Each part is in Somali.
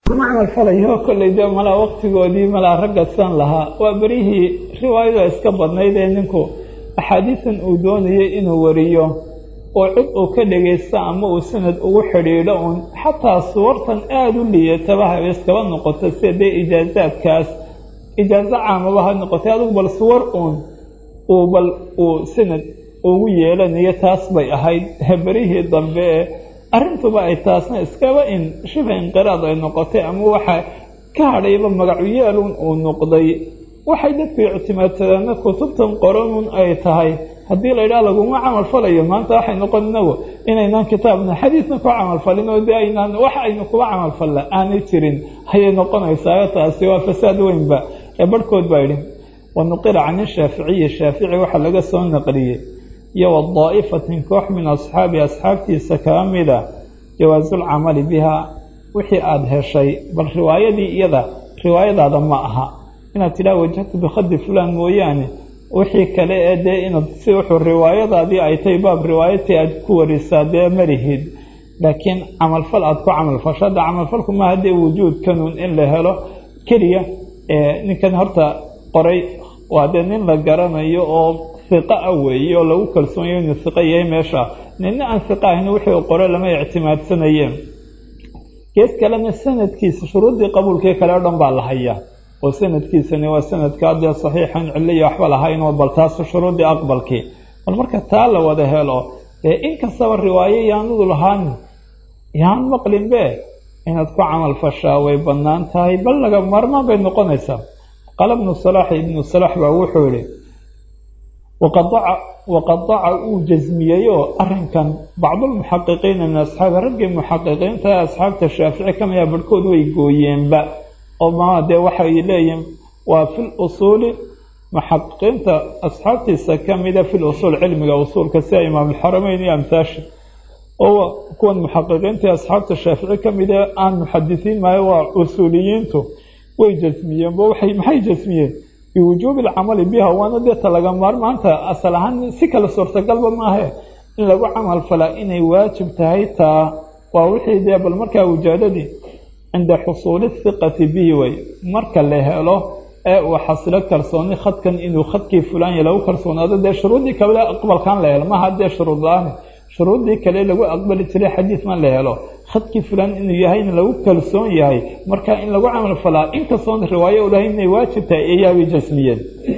kuma camal falayo kolley dee malaa waqtigoodii malaa ragga san lahaa waa berihii riwaayada iska badnayd ee ninku axaadiisan uu doonayay inuu wariyo oo cid uu ka dhagaysto ama uu sanad ugu xidhiidho uun xataa suwartan aada u liiyataba ha iskaba noqoto sida dee ijaazaadkaas ijaazo caamaba ha noqotay adugu bal suwar uun uu sanad ugu yeelanayo taas bay ahayd berihii dambe ee arrintuba ay taasna iskaba in shifa inqiraad ay noqotay ama waxa ka hadhayba magacu yeelun uu noqday waxay dadku ictimaadsadaan kutubtan qoranun ay tahay haddii la yidhaha laguma camal falayo maanta waxay noqon inagu inaynaan kitaabna xadiisna ku camal falin oo dee aynaan wax aynu kuba camal falla aanay jirin ayay noqonaysaa taasi waa fasaad weynba ee barhkood baa yidhi wanuqila can ishaaficiyi shaafici waxaa laga soo naqliyey iyo wadaa'ifatin koox min asxaabi asxaabtiisa kaa mida jawaasulcamali bihaa wixii aada heshay bal riwaayadii iyada riwaayadaada ma aha inaad tidhaha wajahtu bikhadi fulaan mooyaane wixii kale ee dee inaad si wuxuu riwaayadaadii ay tahay baab riwaayatii aad ku warisaa dee malihid laakiin camalfal aada ku camalfasho hadda camalfalku ma haddee wujuudkanuun in la helo keliya ninkan horta qoray waa dee nin la garanayo oo hiqa ah weeye oo lagu kalsoonyayo inuu hiqa yahay meesha nina aan hiqa ahayn wixii uu qore lama ictimaadsanayeen gees kalena sanadkiisa shuruuddii qabuulkii kale o dhan baa la hayaa oo sanadkiisani waa sanadka dee saxiixan ciliya waxba lahayn oo bal taas shuruuddii aqbalkii bal marka taa la wada helo dee inkastaba riwaayo yaanadu lahaan yaan maqlinbe inaad ku camal fashaa way bannaan tahay bal laga maarmaan bay noqonaysaa qaala ibnu salaax baa wuxuu yihi waqadaca uu jasmiyeyoo arrinkan bacdulmuxaqiqiina min asxaabi raggii muxaqiqiinta asxaabta shaafici kamida barhkood way gooyeenba oo ma dee waxay leeyihin waa fil usuuli muxaqiqiinta asxaabtiisa kamida fil usuul cilmiga usuulka sida imaamulxarameyn iyo amhaashi oo kuwan muxaqiqiinta asxaabta shaafici kamida aan muxadisiin maayo waa usuuliyiintu way jasmiyeenba maxay jasmiyeen biwujuubi alcamali biha waana deeta laga maarmaanta asal ahaan si kale suurtagalba maahe in lagu camal falaa inay waajib tahay taa waa wixii dee bal markaa wujaadadii cinda xusuuli hiqati bihi way marka la helo ee uu xasilo kalsooni khadkan inuu khadkii fulaan lagu kalsoonaado dee shuruuddii kale aqbalkaan la helo maha dee shuruud la-aan shuruuddii kale lagu aqbali jiray xadiis ma la helo khadkii fulaan inuu yahay in lagu kalsoon yahay marka in lagu camal falaa inkastoon riwaayo u lahayn inay waajib tahay ayaabay jasmiyeen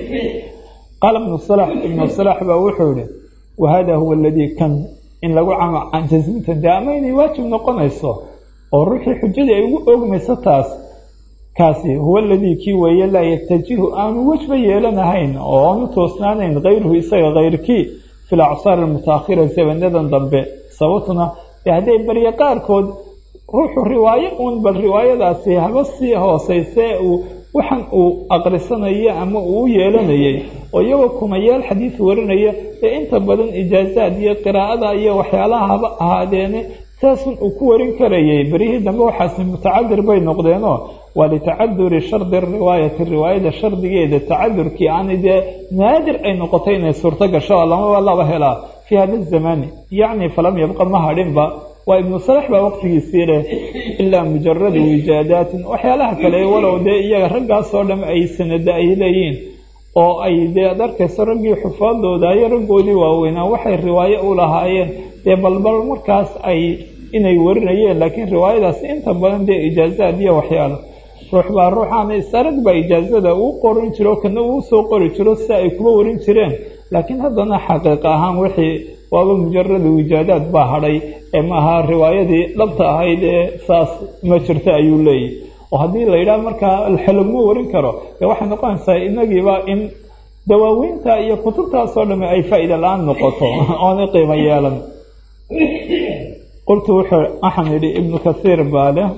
qaala ibnu salax baa wuxuu yihi wahada huwa aladii kan in lagu jasminta dee ama inay waajib noqonayso oo ruuxii xujadii ay ugu oogmayso taas kaasi huwa aladii kii weeye laa yatajihu aanu wejba yeelanahayn oo aanu toosnaanayn kayruhu isaga kayrkii fi lacsaar almutaakhira zabanadan dambe sababtuna hadday barye qaarkood ruuxu riwaayo uun bal riwaayadaasi haba sii hooseyse waxan uu aqrisanayo ama uu u yeelanayay oo iyagoo kumayaal xadiis warinaya ee inta badan ijaazaad iyo qiraa'ada iyo waxyaalaha haba ahaadeene saasun uu ku warin karayay berihii dambe waxaasi mutacadir bay noqdeenoo waa litacaduri shardi riwaayati riwaayada shardigeeda tacadurkii aanay dee naadir ay noqotay inay suurto gasho lamaba laba helaa fii hada zamani yacni falam yabqa ma hadhinba waa ibnu salax baa waqtigiisii leh ilaa mujaradu wijaadaatin waxyaalaha kale walow dee iyaga raggaasoo dham ay sanada ay leeyihiin oo ay dee ad arkayso raggii xufaadooda iyo raggoodii waaweynaa waxay riwaayo u lahaayeen dee balbal markaas ay inay warinayeen laakiin riwaayadaas inta badan dee ijaazaad iyo waxyaalo ruux baa ruuxaana isarag baa ijaazada uu qorin jiro kana uu soo qori jiro si ay kuba warin jireen laakiin haddana xaqiiqa ahaan wixii waaba mujaradu wijaadaad baa hadhay ee maaha riwaayadii dhabta ahayd ee saas ma jirta ayuu leeyahy oo haddii la yidhaha markaa xelogma warin karo dee waxay noqonaysaa inagiiba in dawaaweynta iyo kutubtaasoo dhamme ay faa-ida la-aan noqoto oonay qiimo yeelan qultu waxaan idhi ibnu kasiir baa leh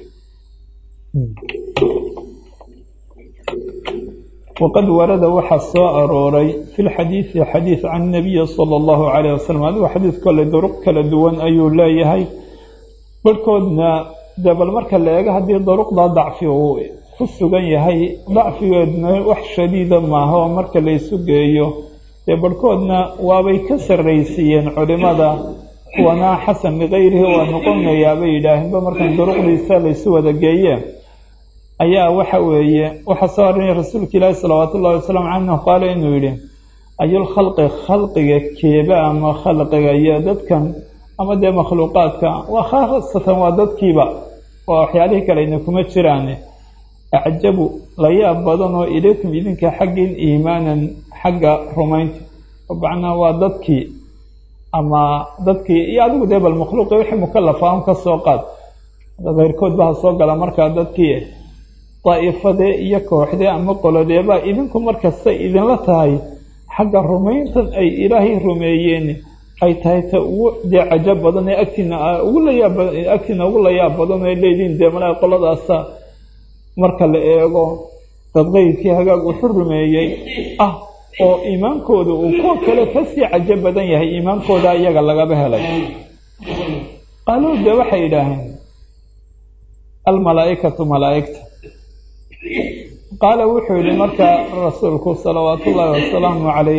waqad warada waxaa soo arooray fi lxadiidi xadiid can nabiyi sala allahu calayh wasalam adigu xadiid kole duruq kala duwan ayuu leeyahay barhkoodna dee bal marka la eego haddii duruqda dacfi uu ku sugan yahay dacfigeedna wax shadiida maaha oo marka la isu geeyo dee barhkoodna waabay ka sarraysiiyeen culimada kuwana xasan likayrihi waa noqonayaabay yidhaaheenba markan duruqdiisa laysu wada geeyeen ayaa waxa weeye waxaa soo arinaya rasuulka ilaahi salawaatu ullahi wasalaamu canhu qaala inuu yidhi ayul khalqi khalqiga keeba ama khalqiga iyo dadkan ama dee makhluuqaadka waa khaasatan waa dadkiiba waa waxyaalihii kale ina kuma jiraan acjabu la yaab badan oo ilaykum idinka xaggiin iimaanan xagga rumaynta macnaa waa dadkii ama dadkii iyo adigu dee bal makhluuqi wixii mukalafa un ka soo qaad keyrkood baa soo gala markaa dadkii daa'ifadee iyo kooxdee ama qolodeebaa idinku markasta idinla tahay xagga rumayntan ay ilaahay rumeeyeen ay tahay ta ugu dee cajab badan ee agtiina ugu layaab badan ee leediin dee malaa qoladaasa marka la eego dad qeyrkii hagaag wuxu rumeeyey ah oo iimaankooda uu kuwa kale kasii cajab badan yahay iimaankooda iyaga lagaba helay qaaluu dee waxay yidhaaheen almalaa'ikatu malaa'igta qaala wuxuu yihi markaa rasuulku salawaatu ullaahi wasalaamu calayh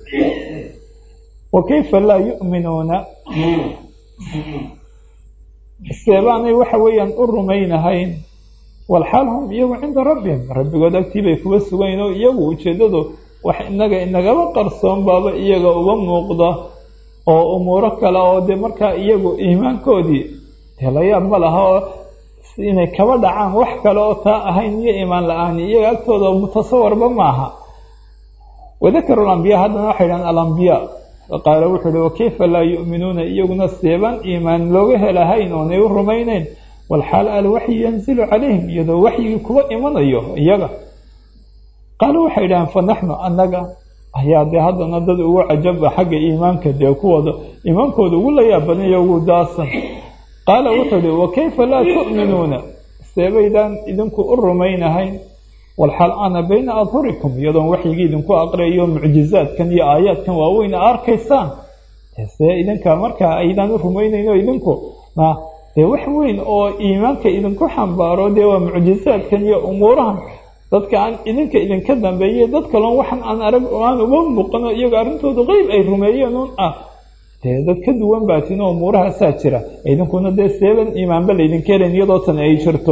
wa kayfa laa yu'minuuna seebaanay waxa weeyaan u rumaynahayn walxaal hum iyagu cinda rabbihim rabbigood agtii bay kuba sugayn oo iyagu ujeeddadu wax inagaba qarsoon baaba iyaga uga muuqda oo umuuro kale oo dee markaa iyagu iimaankoodii dee layaab ma laha oo inay kaba dhacaan wax kale oo taa ahayn iyo iimaan la-aan iyaga agtooda mutasawarba maaha wadakaru alambiyaa haddana waxay dhahaan alambiyaa qaala wuxuu ihi wakayfa laa yu'minuuna iyaguna seebaan iimaan looga helahayn oonay u rumaynayn walxaal alwaxyi yanzilu calayhim iyadoo waxyigii kuwa imanayo iyaga qaala waxay dhahaan fa naxnu annaga ayaa dee haddana dad ugu cajaba xagga iimaanka dee kuwooda iimaankooda ugu layaab badaniyo ugu daasan qaala wuxuu ihi wakayfa laa tu'minuuna seebaydaan idinku u rumaynahayn walxaal ana bayna adhurikum iyadoon waxyigii idinku aqriyayo mucjizaadkan iyo aayaadkan waaweyn arkaysaan see idinka markaa aydaan u rumaynayno idinku dee wax weyn oo iimaanka idinku xambaaro dee waa mucjizaadkan iyo umuurahan dadka aan idinka idinka dambeeyey dad kaloon waxan aan arag oo aan uga muuqano iyago arrintooda qeyb ay rumeeyeen un ah dee dad ka duwan baatin oo umuurahaasaa jira idinkuna dee seeban iimaanba laydinka helayn iyadoo tan ay jirto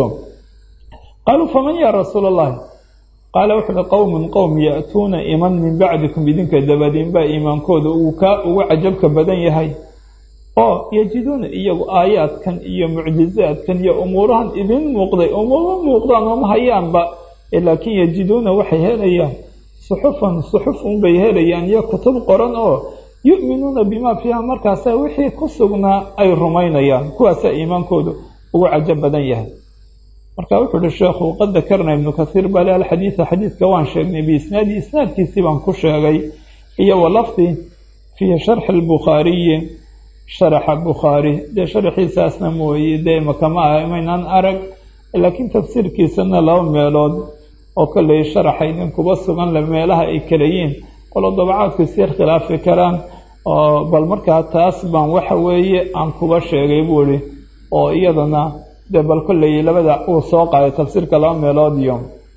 qaaluu faman yaa rasuula allahi qaala wuxu uhi qowmun qowm ya'tuuna iman min bacdikum idinka dabadiinbaa iimaankooda uu kaa ugu cajabka badan yahay oo yajiduuna iyagu aayaadkan iyo mucjizaadkan iyo umuurahan idin muuqday umama muuqdaan ooma hayaanba laakiin yajiduuna waxay helayaan suxufan suxuf unbay helayaan iyo kutub qoran oo yu'minuuna bimaa fiiha markaasaa wixii ku sugnaa ay rumaynayaan kuwaasaa iimaankoodu ugu cajab badan yahay marka wuxuu uhi sheekhu qad dakarna ibnu kasiir bale alxadiida xadiidka waan sheegnay biisnaadi isnaadkiisii baan ku sheegay iyo walafdi fii sharxi albukhaariyi sharaxa bukhaari dee sharaxiisaasna mooye dee makama maynaan arag laakiin tafsiirkiisana laba meelood oo kolley sharaxa idinkuba sugan le meelaha ay kalayiin qolo dabacaadku siyar khilaafi karaan oo bal markaa taas baan waxa weeye aan kuba sheegay buu ihi oo iyadana dee bal kolley labada uu soo qaaday tafsiirka laba meelood iyo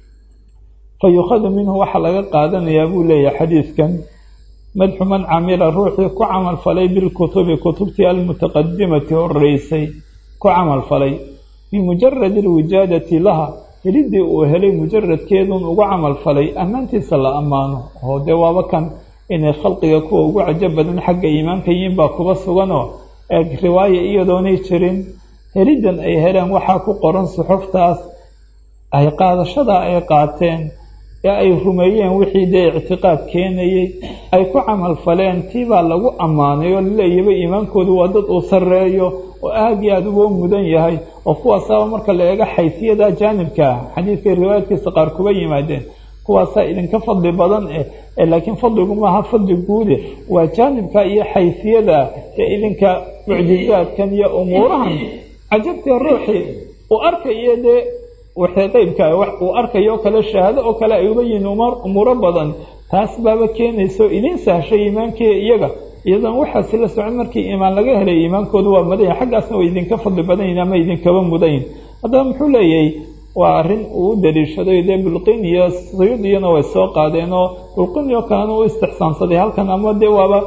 fa yuukhadu minhu waxaa laga qaadanayaa buu leeyahay xadiidkan madxu man camila ruuxii ku camal falay bilkutubi kutubtii almutaqadimati horeysay ku camal falay bimujaradi alwijaadati laha helidii uu helay mujaradkeedun ugu camal falay ammaantiisa la ammaano oo dee waaba kan inay khalqiga kuwa ugu cajab badan xagga iimaanka yihiin baa kuba suganoo eeg riwaaya iyadoonay jirin helidan ay heleen waxaa ku qoran suxuftaas ay qaadashadaa ay qaateen ee ay rumeeyeen wixii dee ictiqaad keenayey ay ku camal faleen tii baa lagu ammaanay oo laleeyaba iimaankoodu waa dad uu sarreeyo oo aad iyo aada uga mudan yahay oo kuwaasaaba marka la eego xayfiyada jaanibka ah xadiidkay riwaayadkiisa qaar kuba yimaadeen kuwaasaa idinka fadli badan laakiin fadligu maaha fadli guude waa jaanibka iyo xayfiyada ee idinka mucjizaadkan iyo umuurahan cajabtee ruuxii uu arkayo dee wixii qeybka uu arkayo oo kale shahaado oo kale ay uga yihiin umuuro badan taas baaba keenayso idin sahshay iimaankii iyaga iyadoon waxaasi la socon markii iimaan laga helay iimaankoodu waa madanya xaggaasna way idinka fadli badanyihin ama idinkaba mudayin haddaba muxuu leeyahay waa arrin uu u daliishaday dee bulqin iyo suyuudiyana way soo qaadeen oo bulqin iyo kalena u istixsaansaday halkan ama dee waaba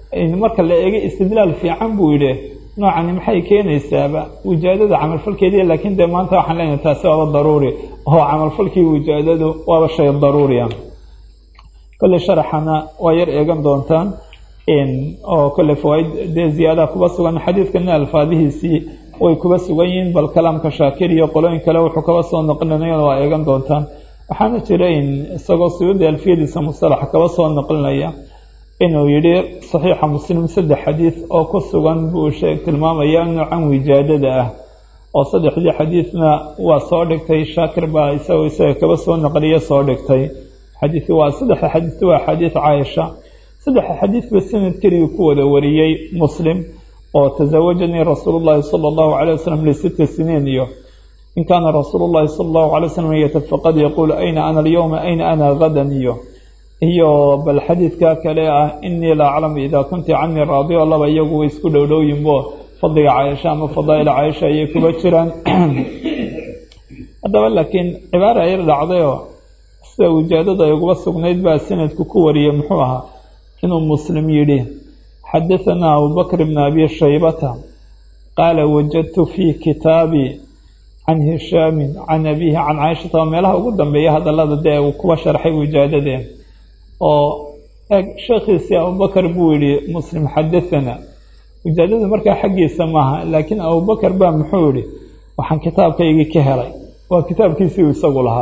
marka la eegay istidlaal fiican buu yidhi noocani maxay keenaysaaba wijaadada camalfalkeedii laakiin dee maanta waxaan leenahay taasi waaba daruuri oo camalfalkii wijaadadu waaba shay daruuriya kolley sharaxana waa yar eegan doontaan oo kolley fawaaid dee ziyaadaha kuba sugan xadiidkana alfaadihiisii way kuba sugan yihiin bal kalaamka shaakir iyo qolooyin kale wuxuu kaba soo noqlinayana waa eegan doontaan waxaana jira isagoo suyuudi alfiyadiisa mustalaxa kaba soo noqlinaya inuu yidhi saxiixa muslim 3 xadiid oo ku sugan buu tilmaamaya noocan wijaadada ah oo 3 xadiidna waa soo dhigtay shaakir baa isaga kaba soo noqliya soo dhigtay xadiidku waa 3 xadiid waa xadiid Caaisha 3 xadiid ba sanad kaliya ku wada wariyay muslim oo tazawajani rasuulullaahi sallallahu alayhi wasallam li 6 siniin iyo in kaana rasuulullaahi sallallahu alayhi wasallam yatafaqad yaqulu ayna ana al-yawma ayna ana ghadan iyo bal xadiidka kale ah inni la a'lamu idha kunti anni radiya laba iyagu isku dhowdhowyinbo fadliga Caaisha ama fadaa'il Caaisha ay kuba jiraan hadaba laakiin cibaara ay dhacdayo sida wijaadada ay uga sugnayd baa sanadku ku wariyay muxuu ahaa inuu muslim yidhi حدثنا أبو بكر بن أبي شيبة قال وجدت في كتابي عن هشام عن أبيه عن عائشة وميلها قدام بي هذا الله ده وكوا شرحي وجادده شيخي أبو بكر بولي مسلم حدثنا وجادده مركا حقي سماها لكن أبو بكر بقى محوري وحن كتاب كيجي كهري وكتاب كيسي يسوق لها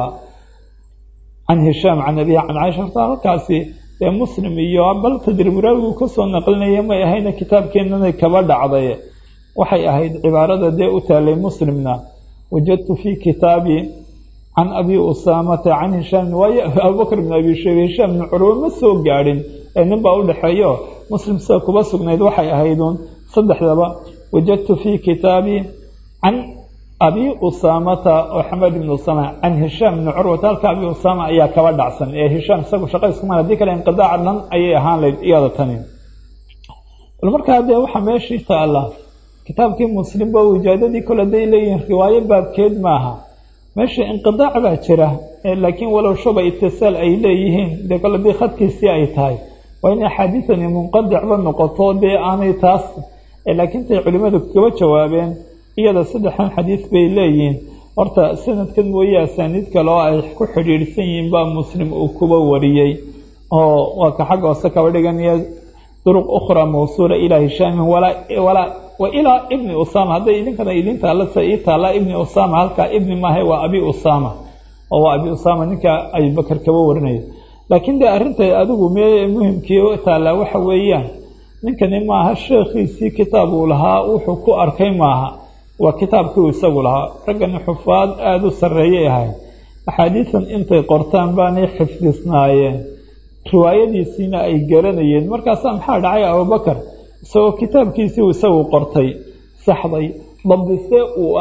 عن هشام عن أبيه عن عائشة كاسي مسلم iyo bal tadriiburagu ka soo naqlinaya ma ahayna kitaabkeenana kaba dhacday waxay ahayd cibaarada de u taalay muslimna wajadtu fi kitaabi an abi usama an hisham wa abu bakr ibn abi shayba hisham ibn urwa ma soo gaarin in baa u dhaxeeyo muslim soo kuba sugnayd waxay ahaydun saddexdaba wajadtu fi kitaabi an أبي أسامة وحمد بن أسامة عن هشام بن عروة تلك أبي أسامة أيها كبار دعسن هشام سقو شقي اسمها ذيك الانقضاء لن أي هان لي إيادة تانين والمركة هذا وحا ماشي تعالى كتاب كي مسلم بوجادة دي كل دي لي رواية باب كيد معها ماشي انقضاء باكرة لكن ولو شبه اتصال أي ليهين دي كل دي خد كيسي أي تاي وإن حديثني منقضع بالنقطة دي آني تاس لكن تي علماء كبا جوابين iyada saddexan xadiis bay leeyihiin horta sanadkan mooyee asaaniid kale oo ay ku xiriirsan yihiin baa muslim uu kuba wariyay oo waa ka xagga hoose kaba dhiganaya duruq ukhra mawsuula ila hisham wala wa ila ibn usama hadda idinkana idinta la saayita la ibn usama halka ibn maahay waa abi usama oo waa abi usama ninka ay bakar kaba warinay laakiin de arinta adigu muhiimkii oo taala waxa weeyaan ninkani maaha sheekhiisii kitaab uu lahaa wuxuu ku arkay maaha وكتابكو يسوي لها رجل حفاظ آدو سرية هاي أحاديثا انتي قرطان باني حفظ صناعيين رواية دي سينا أي قرنيين مركزا محاد عيا أبو بكر سوى كتاب كيسي وسوي قرطي سحضي ضبطي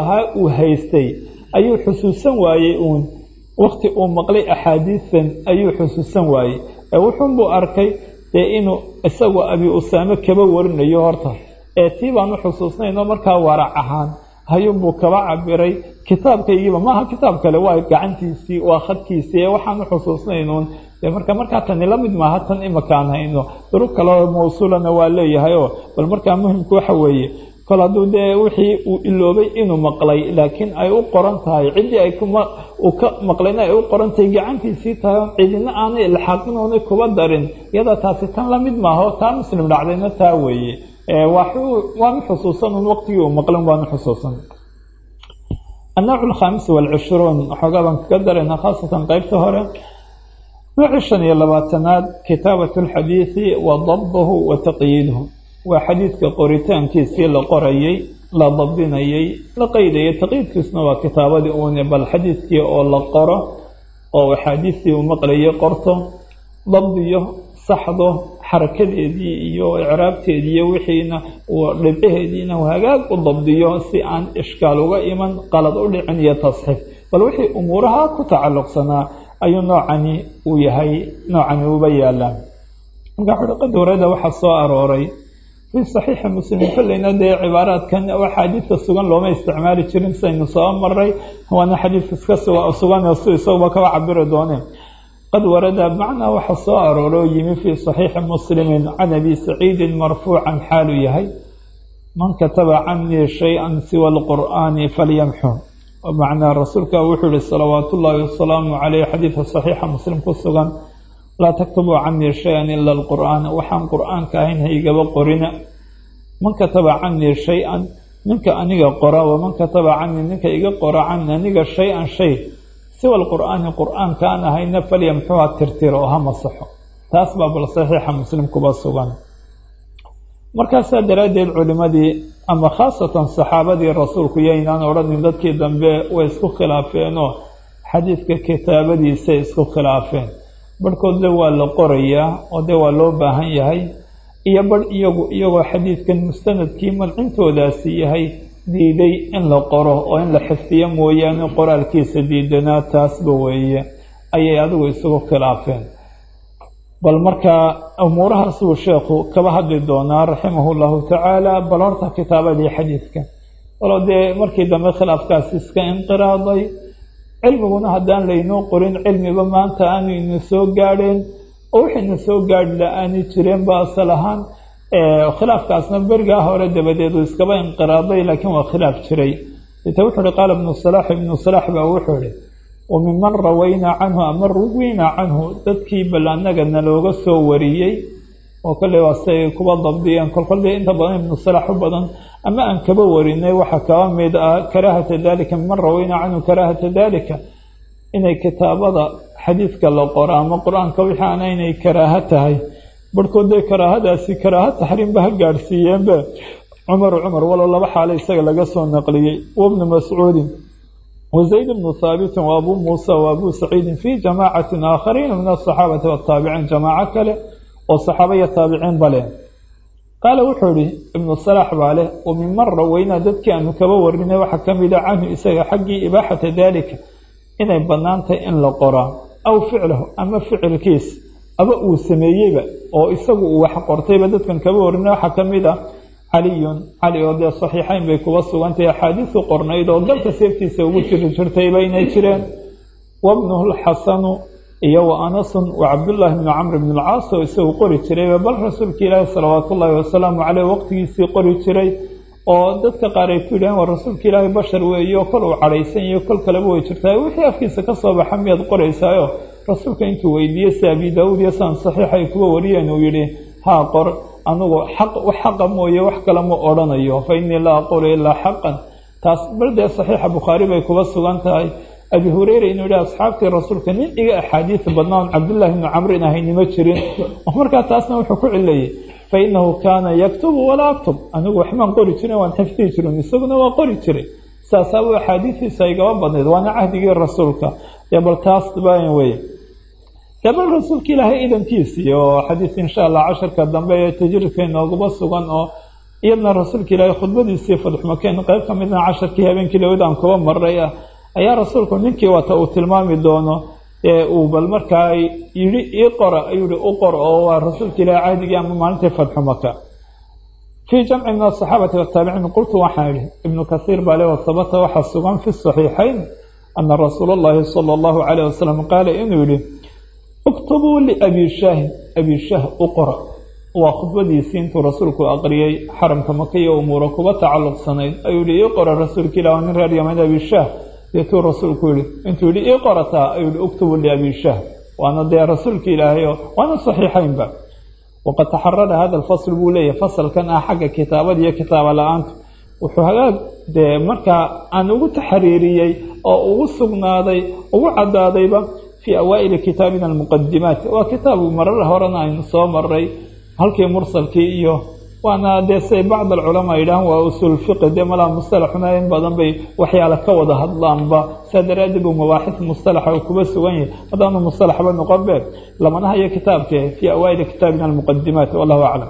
وهيستي أيو حسوسا وايئون وقت مقلي أحاديثا أيو حسوسا واي أو حنبو أركي لأنه أسوى أبي أسامة كبورن يهورته تيبان حسوسنا إنه مركا ورع أهان هيوبو كبا عبري كتاب كيجيبا ما ها كتاب كلا واي قعنتيسي واخدكيسي waxaan xusuusnaynoon marka tan lamid ma hatan in makaan hayno duruq kala mawsuulana waa leeyahay bal marka muhiimku waxa weeye kala duude wixii uu iloobay inuu maqlay laakiin ay u qoran tahay cidii ay kuma u ka maqlayna ay u qoran tahay gacantiisii tahay cidina aanay ilxaqinoona kuba darin yada taasi tan lamid ma aha taa muslim dhacdayna taa weeye وان حصوصا وقت يوم مقلم وان حصوصا النوع الخامس والعشرون حقابا قدر انها خاصة قيبته هورا نوع الشن يلباتناد كتابة الحديث وضبطه وتقييده وحديث كقريتان كيسي لقريي لا ضبطينيي لقيدي تقييد كسنوا كتابة دي بل حديث كي او لقرى او حديثي ومقلي قرطه ضبطيه صحده حركتيدii iyo i'raabteedii iyo wixiina oo dhibceediina hagaag u dabdiyo si aan ishkaal uga iman qalad u dhicin iyo tasxiif bal wixii umuraha ku tacalluqsana ayuu noocani uu yahay noocani uu bayaalan marka dowrada waxa soo arooray fi sahih muslim kullina de cibaaraad kan oo xadiis sugan looma isticmaali jirin saynu soo maray waana xadiis iska sugan oo isagoo ka cabiro dooneen qad warada macnaa waxa soo arooro yimi fii saxiixi muslimi can abi saciidin marfuucan xaalu yahay man kataba canii shay-an siwa alqur'aani falyamxu macnaa rasuulka wuxuu yihi salawaatu ullaahi wasalaamu caleyh xadiidka saxiixa muslim ku sugan laa taktubuu canii shay-an ila alqur'aan waxaan qur'aanka ahayn ha igaba qorina man kataba canii shay-an ninka aniga qora waman kataba canii ninka iga qora cani aniga shay-an shay siwa alqur'aani qur'aanka aan ahayna falyamxuha tirtiro oo ha masaxo taas baa bal saxiixa muslim kuba sugan markaasaa daraaddeed culimadii ama khaasatan saxaabadii rasuulku yaynaan odhanin dadkii dambe way isku khilaafeenoo xadiidka kitaabadiisay isku khilaafeen barhkoodle waa la qorayaa oo dee waa loo baahan yahay iyo barh iyagoo xadiidkan mustanadkii mancintoodaasi yahay diiday in la qoro oo in la xifdiyo mooyaane qoraalkiisa diidanaa taasba weeye ayay adigu isugu khilaafeen bal markaa umuurahaas uu sheekhu kaba hadli doonaa raximahu llahu tacaala bal horta kitaabadii xadiidka walo dee markii dambe khilaafkaasi iska inqiraaday cilmiguna haddaan laynoo qorin cilmiba maanta aanu ina soo gaadheen oo waxayna soo gaadhi la-aani jireen ba asal ahaan khilaafkaasna berigaa hore dabadeed uu iskaba inqiraaday laakiin waa khilaaf jiray ita wuxuu uhi qaala ibnu salaax baa wuxuu ihi wamiman rawaynaa canhu ama ruwiynaa canhu dadkii bal annagana looga soo wariyey oo kolley waa si ay kuba dabdiyeen kolkol dee inta badan ibnu salaax u badan ama aan kaba warinay waxaa kaba mid ah karaahata dalika miman rawaynaa canhu karaahata dalika inay kitaabada xadiidka la qoro ama qur-aanka wixii ana inay karaaho tahay barhkood dee karaahadaasi karaaho taxriimba ha gaadhsiiyeenbe cumar walow laba xaale isaga laga soo naqliyey wabnu mascuudin وزيد بن ثابت وأبو موسى وأبو سعيد في جماعة آخرين من الصحابة والتابعين جماعة كله والصحابة التابعين بله قال وحوري ابن الصلاح باله ومن روينا ذاتك أنه كبورنا وحكم إلى عنه إساء حقي إباحة ذلك إن بنانته إن لقرا أو فعله أما فعل كيس أبا سميبا أو إساء وحقرتي ذاتك كبورنا وحكم إلى علي ودي الصحيحين بيكوصوا وانت حديث قرنيد وقلت سيفتي سوى جرتي بين جيران وابنه الحسن إيو أنس وعبد الله بن عمرو بن العاص ويسوي قري جري بل رسولك الله صلوات الله وسلامه عليه وقت يسي قري جري وددك قاريتو له ورسولك الله بشر ويو كل وعليسن يو كل كلبو جرتي وحي افكيسا كسوب حميد قريسايو رسولك انتو ويديه ابي داود يسان صحيح يكو وريان ويلي ها قر anugu xaqa mooye wax kale ma odhanayo fa innii laa aqulu ilaa xaqan taas baldee saxiixa bukhaari bay kuba sugan tahay abi hureyra inuu yihi asxaabtii rasuulka nin iga axaadiis badnaan cabdullaahi bnu camrin ahaynima jirin markaa taasna wuxuu ku cilayay fa innahu kaana yaktubu walaa aktub anigu waxmaan qori jirin waan xifdihi jirin isaguna waa qori jiray saasaabuu axaadiistiisa igaba badnayd waana cahdigii rasuulka dee bal taas baan weye bal rasuulka ilaahay idankiisii oo xadiis insha allah casharka dambe ee tajriidka inooguba sugan oo iyadna rasuulka ilaahay khudbadiisii fadxumakeen qayb ka midna casharkii habeenkii lawada aan kuba maray ah ayaa rasuulku ninkii wata uu tilmaami doono ee uu bal markaa yidhi ii qora ayuu yihi u qor oo waa rasuulka ilaahay cahdigii ama maalintii fadxumaka fii jamci min asaxaabati waataabiciin qultu waxaan idhi ibnu kasiir baa le wasabata waxaa sugan fi saxiixayn ana rasuula allahi sala allahu calayh wasalam qaala inuu yidhi اكتبوا لأبي شاه أقرأ وخطبتي انتو رسولك أقريي حرمك مكية أمورك وتعلق سنين أيو لي اقرأ رسولك إلى ونرى اليمن أبي شاه يتو رسولك لي انتو لي اقرأتا أيو لي اكتبوا لأبي شاه وأنا دي رسولك إلهي وأنا صحيحين بقى وقد تحرر هذا الفصل بولي فصل كان أحق كتابة دي كتابة لأنت وحقاق دي مركا أنه تحريريي أو سقنادي أو عدادي بقى في أوائل كتابنا المقدمات وكتاب مرر هورنا إن صامري هل كي مرسل كي إيوه وأنا ديسي بعض العلماء إلهم وأصول الفقه دي ملا مصطلحنا ينبضن بي وحي على كوضة هدلان با سادر أدب ومباحث مصطلح وكبس وين هذا أنه مصطلح بالنقبل لما نهي كتابته في أوائل كتابنا المقدمات والله أعلم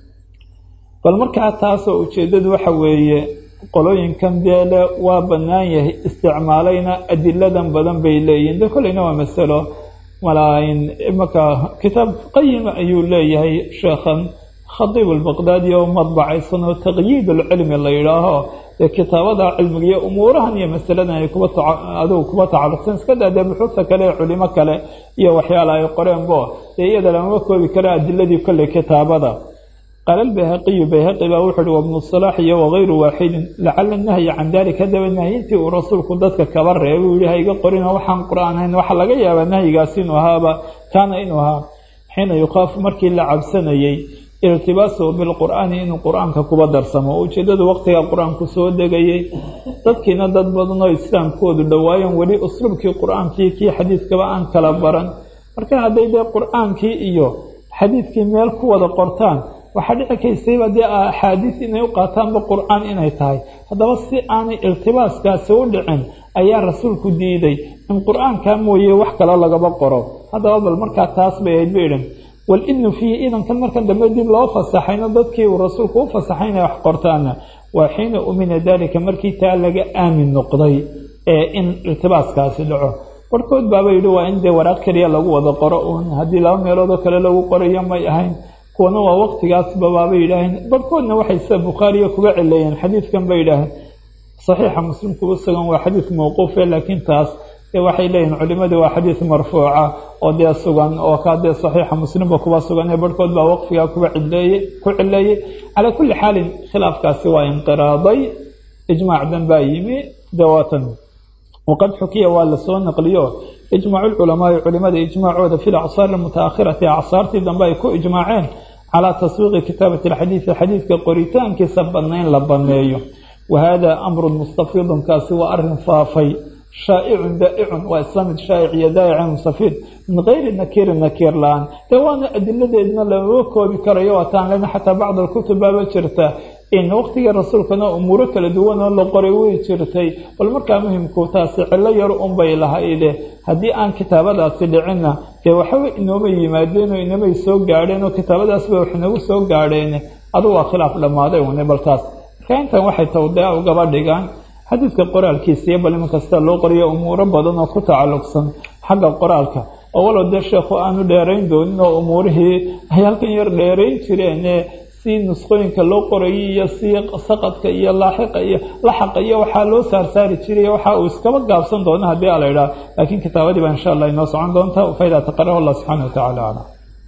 فالمركعة تاسو وشدد وحوي qolooyinkan deele waa bannaan yahay isticmaalayna adiladan badan bay leeyihin de kolleyna waa masalo malaayin imaka kitaab qayima ayuu leeyahay sheekhan khadiib albaqdaadi oo madbacaysan oo taqyiid alcilmi la yidhaaho kitaabada cilmiga iyo umuurahan iyo masaladan ay adigu kuba tacalluqsan iska daadee buxuusta kale ee culimo kale iyo waxyaala ay qoreen bo dee iyada lamama koobi kara adiladii kolley kitaabada qaala albayhaqiyu bayhaqi baa wuxu uhi wabnu salaax iyo wagayru waaxidin lacala nahya can dalika haddaba nahyintii uu rasuulku dadka kaba reebay uu yihi ha iga qorina waxaan qur-aan ahayn waxaa laga yaabaa nahyigaas inuu ahaaba kaana inuu ahaa xiina yukhaafu markii la cabsanayey irtibaasuhu bilqur'aani inuu qur-aanka kuba darsamo ujeedadu waqtiga qur-aanku soo degayey dadkiina dad badan oo islaamkoodu dhowaayan weli usluubkii qur-aankii kii xadiidkaba aan kala baran marka hadday dee qur-aankii iyo xadiidkii meel ku wada qortaan waxaa dhici kaysayba dee axaadiis inay u qaataanba qur-aan inay tahay haddaba si aanay irtibaaskaasi u dhicin ayaa rasuulku diiday in qur-aankaa mooye wax kale lagaba qoro haddaba bal markaa taas bay ahayd ba idhan walidnu fiihi idankan markan dambe dib loo fasaxayno dadkii uu rasuulku u fasaxay inay wax qortaana waa xiina umina daalika markii taa laga aamin noqday ee in irtibaaskaasi dhaco barhkood baaba yidhi waa in dee waraaq keliya lagu wada qoro uun haddii laba meelood oo kale lagu qorayo may ahayn kuwana waa waqtigaasba baabay yidhaaheen barhkoodna waxay sida bukhaariya kuga cileeyeen xadiidkan bay yidhaaheen saxiixa muslim kuga sugan waa xadiid mawquufe laakiin taas dee waxay leeyihin culimadii waa xadiid marfuuca oo dee sugan oo kaa dee saxiixa muslimba kuba sugan ee barhkood baa waqtigaa ku cileeyey calaa kulli xaalin khilaafkaasi waa inqiraaday ijmaac dan baa yimi dawaatan waqad xukiya waa lasoo naqliyo ijmaacu lculamaai culimada ijmaacooda fi lacsaari almutaakhirati acsaartii dambe ay ku ijmaaceen calaa taswiiqi kitaabati alxadiidi xadiidka qoritaankiisa badnayn la baneeyo wahada amrun mustafiidun kaasi waa arin faafay shaa'icun daa'icun waa islamid shaa'ic iyo daa'icun mustafiid min gayri nakiirin nakiir la-aan dee waana adiladeedna lama koobi karayo waataan lena xataa bacd alkutub baaba jirta in waqtigii rasuulkana umuuro kala duwan oo la qoray way jirtay bal markaa muhimku taasi cillo yar unbay lahayde haddii aan kitaabadaasi dhicinna dee waxaba inooma yimaadeen oo inamay soo gaadheen oo kitaabadaasba wax inagu soo gaadheen adugu waa khilaaf dhammaaday une balkaas marka intan waxay tawdiica ugaba dhigaan xadiidka qoraalkiisa iyo bal iman kasta loo qoriyo umuuro badan oo ku tacalluqsan xagga qoraalka oo walow dee sheekhu aanu dheerayn doonin oo umuurihii ay halkan yar dheerayn jireen si nusqooyinka loo qorayay iyo si saqadka iyo laaxiqa iyo laxaqa iyo waxaa loo saarsaari jiray waxa uu iskaba gaabsan doono haddii ala idhaah laakiin kitaabadii baa insha allah inoo socon doonta faidaa taqarah allah subxaana watacaala aclam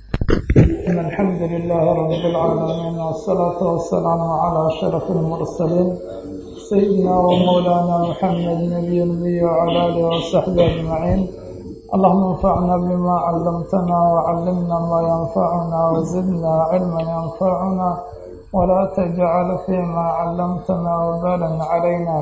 alxamdu lilaahi rabi lcaalamiin wasalaatu wasalaamu calaa ashraf almursaliin sayidina wamawlaana muxamed nabiy lmiy wcala alihi wasaxbi ajmaciin اللهم انفعنا بما علمتنا وعلمنا ما ينفعنا وزدنا علما ينفعنا ولا تجعل فيما علمتنا وبالا علينا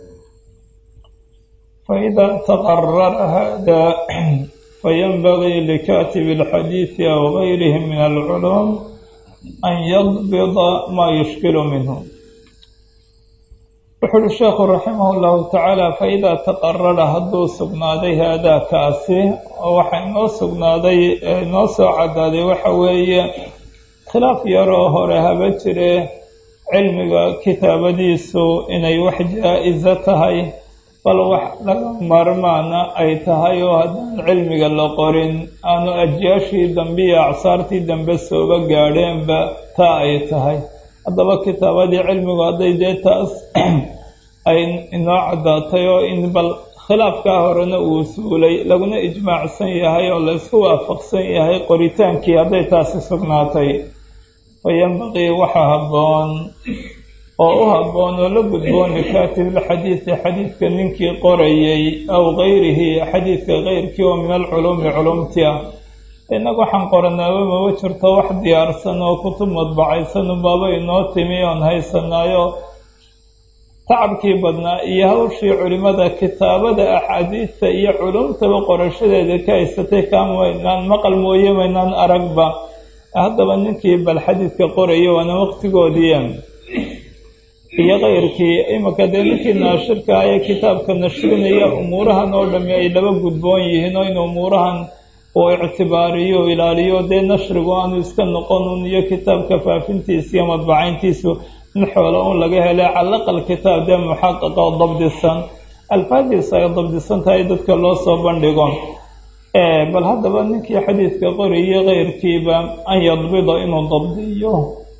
فإذا تقرر هذا فينبغي لكاتب الحديث أو غيره من العلوم أن يضبط ما يشكل منه. wuxuuhi sheekhu raximah llahu tacaala faidaa taqarara hadduu sugnaaday haadaa kaasi oo waxaa inoo sugnaaday inoo soo cadaaday waxa weeye khilaaf yaroo hore haba jire cilmiga kitaabadiisu inay wax jaa-isa tahay bal wax laga maarmaana ay tahay oo haddaan cilmiga la qorin aanu ajyaashii dambe iyo acsaartii dambe sooba gaadheenba taa ay tahay haddaba kitaabadii cilmigu hadday dee taas ay inoo caddaatay oo in bal khilaafkaa horena uu suulay laguna ijmaacsan yahay oo la isku waafaqsan yahay qoritaankii hadday taasi sugnaatay fayanbaqii waxa habboon oo u habboon oo la gudboon likaatibilxadiidi xadiidka ninkii qorayay aw gayrihi xadiidka keyrkii oo min alculuumi culumti ah innagu waxaan qoranaaba maba jirto wax diyaarsan oo kutub madbacaysan unbaaba inoo timi oon haysanaayo tacabkii badnaa iyo hawshii culimada kitaabada axaadiista iyo culumtaba qorashadeeda ka haysatay kaamaynaan maqal mooye maynaan aragba haddaba ninkii bal xadiidka qoraya waana waqtigoodii iyo keyrkii iminka dee ninkii naashirka ee kitaabka nashrinaya umuurahan oo dhami ay laba gudboon yihiin oo in umuurahan uu ictibaariyo ilaaliyo dee nashrigu aanu iska noqonun iyo kitaabka faafintiisa iyo madbacayntiisu in xoola un laga helay calaqal kitaab dee muxaqaqa oo dabdisan alfaadiisa ay dabdisan tahay dadka loo soo bandhigo bal haddaba ninkii xadiidka qoriyo keyrkiiba an yadbida inuu dabdiyo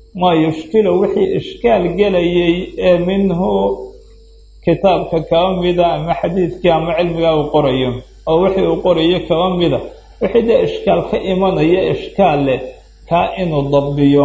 maa yushkilu wixii ishkaal gelayay ee minhu kitaabka kaba mida ama xadiidkii ama cilmigaa uu qorayo oo wixii uu qorayo kaba mida wixii dee ishkaal ka imanaya ishkaal leh kaa inuu dabdiyo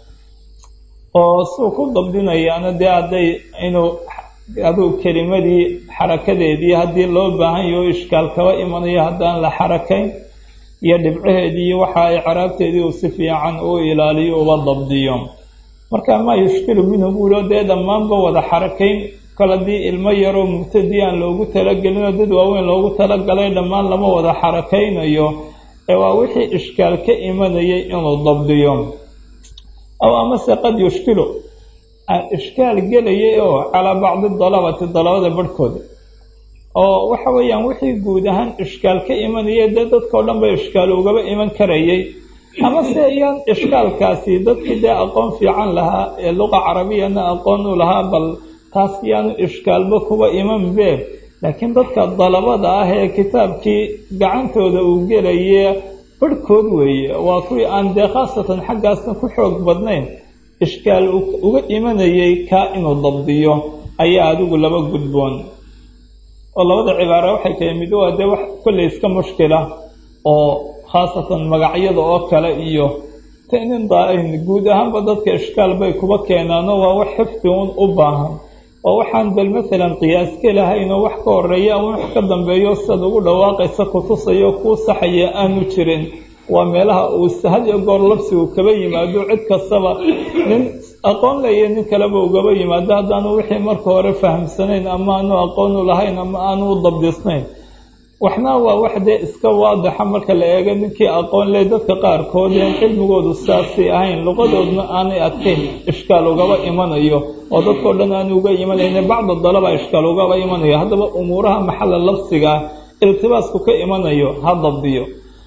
oo suu ku dabdinayaana dee hadday inuu aduu kelimadii xarakadeedii haddii loo baahan yaho ishkaal kaba imanayo haddaan la xarakayn iyo dhibcaheedii waxa ay caraabteedii uu si fiican u ilaaliyo uba dabdiyo marka maa yushkilu minhu buulo dee dhammaanba wada xarakayn kol haddii ilmo yaroo mubtadi aan loogu talagelinoo dad waaweyn loogu talagalay dhammaan lama wada xarakaynayo ee waa wixii ishkaal ka imanayay inuu dabdiyo aw amase qad yushkilu ishkaal gelayay oo calaa bacdi dalabati dalabada barhkooda oo waxa weeyaan wixii guud ahaan ishkaal ka imanayay dee dadkao dhan ba ishkaal ugaba iman karayay amase iyaan ishkaalkaasi dadkii dee aqoon fiican lahaa ee luqa carabiyana aqoon u lahaa bal taas yaanu ishkaalba kuba iman be laakiin dadka dalabada ah ee kitaabkii gacantooda uu gelaye barhkood weeye waa kuwii aan dee khaasatan xaggaasna ku xoog badnayn ishkaal uga imanayay kaa inuu dabdiyo ayaa adigu laba gudboon oo labada cibaara waxay tahay mid waa dee wax kolley iska mushkila oo khaasatan magacyada oo kale iyo nin guud ahaanba dadka ishkaal bay kuba keenaano waa wax xifdi un u baahan oo waxaan bal masalan qiyaas ka lahaynoo wax ka horeeya ama wax ka dambeeyo siad ugu dhawaaqaysa kutusayo kuu saxaya aanu jirin waa meelaha uu had iyo goor labsigu kaba yimaado cid kastaba nin aqoon leeya nin kaleba ugaba yimaado haddaanu wixii marka hore fahamsanayn ama aanu aqoon u lahayn ama aanu u dabdisnayn waxna waa wax dee iska waadixa marka la eego ninkii aqoon leh dadka qaarkood een cilmigoodu saasay ahayn luqadoodna aanay adkayn ishkaal ugaba imanayo oo dadkao dhan aanu uga imanayna bacda dalaba ishkaal ugaba imanayo haddaba umuuraha maxalla labsiga ah iltibaasku ka imanayo ha dabdiyo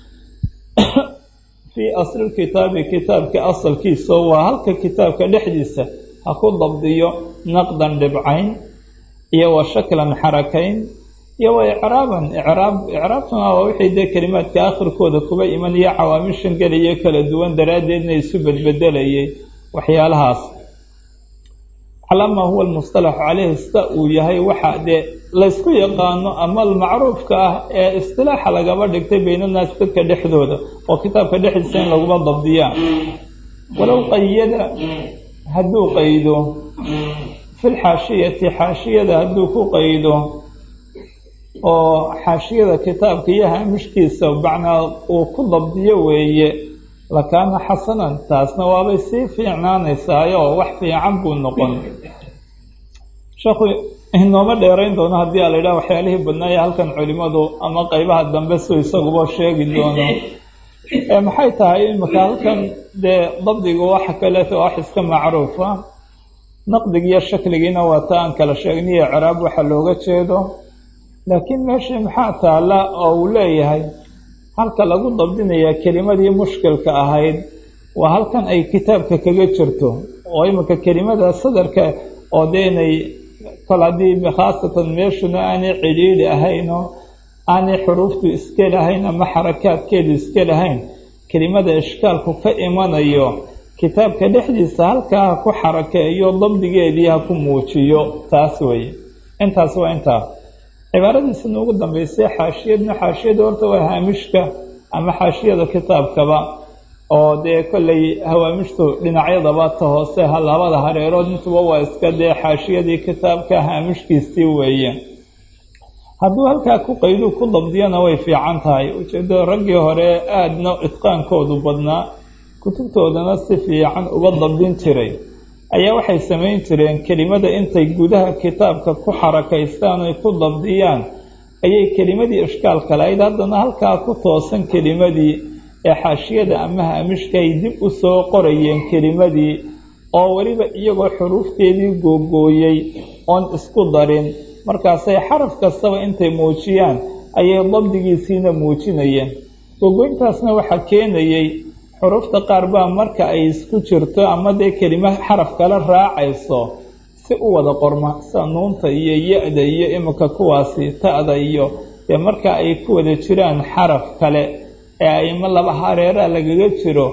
fii aslilkitaabi kitaabka asalkiisa waa halka kitaabka dhexdiisa ha ku dabdiyo naqdan dhibcayn iyo wa shaklan xarakayn iyo wa icraaban icraabtuna waa wixii dee kelimaadka aakhirkooda kuba imanaya cawaamishan gelayo kala duwan daraaddeedna isu bedbedelayay waxyaalahaas calama huwa almustalaxu caleyhi sida uu yahay waxa dee laysku yaqaano ama almacruufka ah ee istilaaxa lagaba dhigtay baynanaas dadka dhexdooda oo kitaabka dhexdiisa in laguma dabdiyaa walow qayada hadduu qaydo filxaashiyati xaashiyada hadduu ku qaydo oo xaashiyada kitaabka iyo haamishkiisa macnaa uu ku dabdiyo weeye lakaana xasanan taasna waabay sii fiicnaanaysaayo wax fiican buu noqon sheekhu inooma dheerayn doono haddii a la yidhaha waxyaalihii badnaaya halkan culimadu ama qeybaha dambe suu isaguba sheegi doono maxay tahay imika halkan dee dabdigu waxa kaleeto wax iska macruufa naqdigiiyo shakligiina waa ta aan kala sheegniyo ciraab waxa looga jeedo laakiin meesha maxaa taala oo uu leeyahay halka lagu dabdinaya kelimadii mushkilka ahayd waa halkan ay kitaabka kaga jirto oo imika kelimada sadarka oo dee inay kol haddii khaasatan meeshuna aanay cidhiidhi ahayn oo aanay xuruuftu iska lahayn ama xarakaadkeedu iska lahayn kelimada ishkaalku ka imanayo kitaabka dhexdiisa halkaa ha ku xarakeeyo dabdigeedii ha ku muujiyo taas weye intaas waa intaa cibaaradiisana ugu dambeysay xaashiyadna xaashiyada horta waa haamishka ama xaashiyada kitaabkaba oo dee kolley hawaamishtu dhinacyadaba ta hoose labada hareerood intuba waa iska dee xaashiyadii kitaabka haamishkiisii weeye hadduu halkaa ku qaydu ku dabdiyana way fiican tahay ujeedo raggii hore aadna itqaankoodu badnaa kutubtoodana si fiican uga dabdin jiray ayaa waxay samayn jireen kelimada intay gudaha kitaabka ku xarakaystaan ay ku dabdiyaan ayay kelimadii ishkaalka lahayd haddana halkaa ku toosan kelimadii ee xaashiyada ama haamishka ay dib u soo qorayeen kelimadii oo weliba iyagoo xuruufteedii googooyey oon isku darin markaasay xaraf kastaba intay muujiyaan ayay dabdigiisiina muujinayeen googooyntaasna waxaa keenayay xuruufta qaar baa marka ay isku jirto ama dee kelima xaraf kale raacayso si u wada qorma sida nuunta iyo ya-da iyo imika kuwaasi ta'da iyo dee marka ay ku wada jiraan xaraf kale ee ayma laba hareeraa lagaga jiro si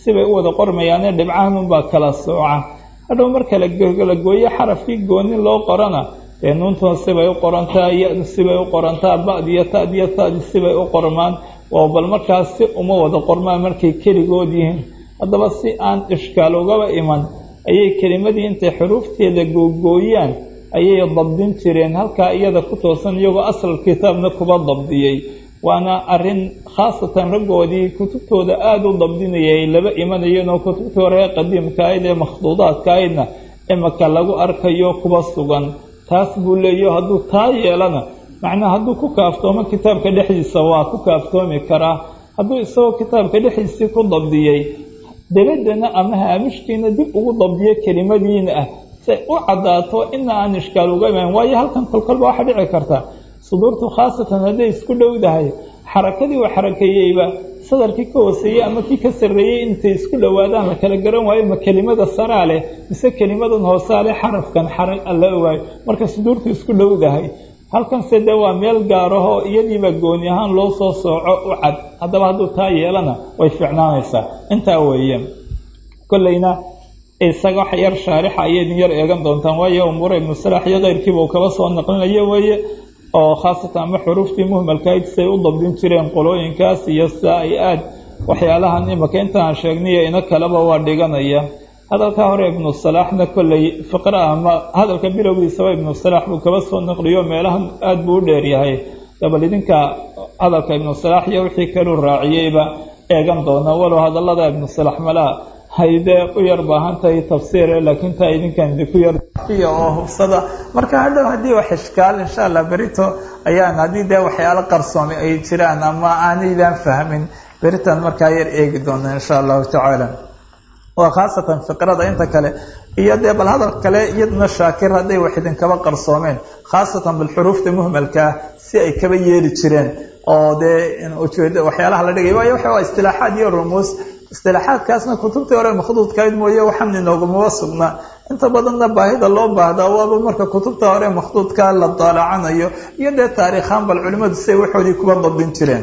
sibay u wada qormayaane dhibcahanunbaa kala sooca hadhow marka la gooyo xarafkii gooni loo qorana dee nuuntuna sibay u qorantaa ya-du sibay u qorantaa ba-diyo ta-diyo ta-di sibay u qormaan oo bal markaas si uma wada qormaan markay keligood yihiin haddaba si aan ishkaal ugaba iman ayay kelimadii intay xuruufteeda googooyaan ayay dabdin jireen halkaa iyada ku toosan iyagoo asal kitaabna kuba dabdiyey waana arrin khaasatan raggoodii kutubtooda aada u dabdinayay laba imanayeen oo kutubtii hore ee qadiimka ahayd ee makhduudaadka ahaydna imaka lagu arkayo kuba sugan taas buu leeyaho hadduu taa yeelana macnaa hadduu ku kaaftoomo kitaabka dhexdiisa waa ku kaaftoomi karaa hadduu isagoo kitaabka dhexdiisii ku dabdiyey dabaddana ama haamishkiina dib ugu dabdiyo kelimadiina ah say u caddaato ina aan ishkaal uga imaan waayo halkan kolkolba waxaa dhici karta suduurtu khaasatan hadday isku dhowdahay xarakadii uu xarakeeyeyba sadarkii ka hooseeyey ama kii ka sarreeyey intay isku dhowaadaan la kala garan waayo ma kelimada saraa leh mise kelimadan hoosaa leh xarafkan la ogaayo marka suduurtu isku dhowdahay halkanse dee waa meel gaarahoo iyadiiba gooni ahaan loo soo sooco u cad haddaba hadduu taa yeelana way fiicnaanaysaa intaa weeye kollayna isaga wax yar shaarixa ayaydin yar eegan doontaan waayo umuura ibnu salaax iyo keyrkiiba uu kaba soo naqlinayo weeye oo khaasatan ama xuruuftii muhmalkahayd say u dabdin jireen qolooyinkaas iyo sidaa ay aad waxyaalahan imaka intaan sheegnayo ina kaleba waa dhiganaya hadalka hore ibnu salaaxna kolley fiqra ama hadalka bilowgiisaba ibnu salaax buu kaba soo naqliyo meelahan aada buu u dheeryahay dabal idinka hadalka ibnu salaax iyo wixii kaluu raaciyeyba eegan doona walow hadallada ibnu salaax malaa haydee u yar baahan tahay tafsiire laakiin taa idinkan idinku yar oo hubsada marka hadhow haddii wax ishkaal insha allah berito ayaan haddii dee waxyaalo qarsoomay ay jiraan ama aanaydan fahmin beritaan markaa yar eegi doona insha allahu tacaala waa khaasatan fiqrada inta kale iyo dee bal hadal kale iyadna shaakir hadday wax idinkaba qarsoomeen khaasatan bilxuruufta muhmalkaa si ay kaba yeeli jireen oo dee ujeedo waxyaalaha la dhigay waayo waxa waa istilaaxaad iyo rumuus istilaaxaadkaasna kutubtii hore makhduudkahayd mooye waxaan inoogumaba sugnaa inta badanna baahida loo baahdaa waaba marka kutubta hore makhduudka la daalacanayo iyo dee taariikhaan bal culimmadu siay waxoodii kuba dabdin jireen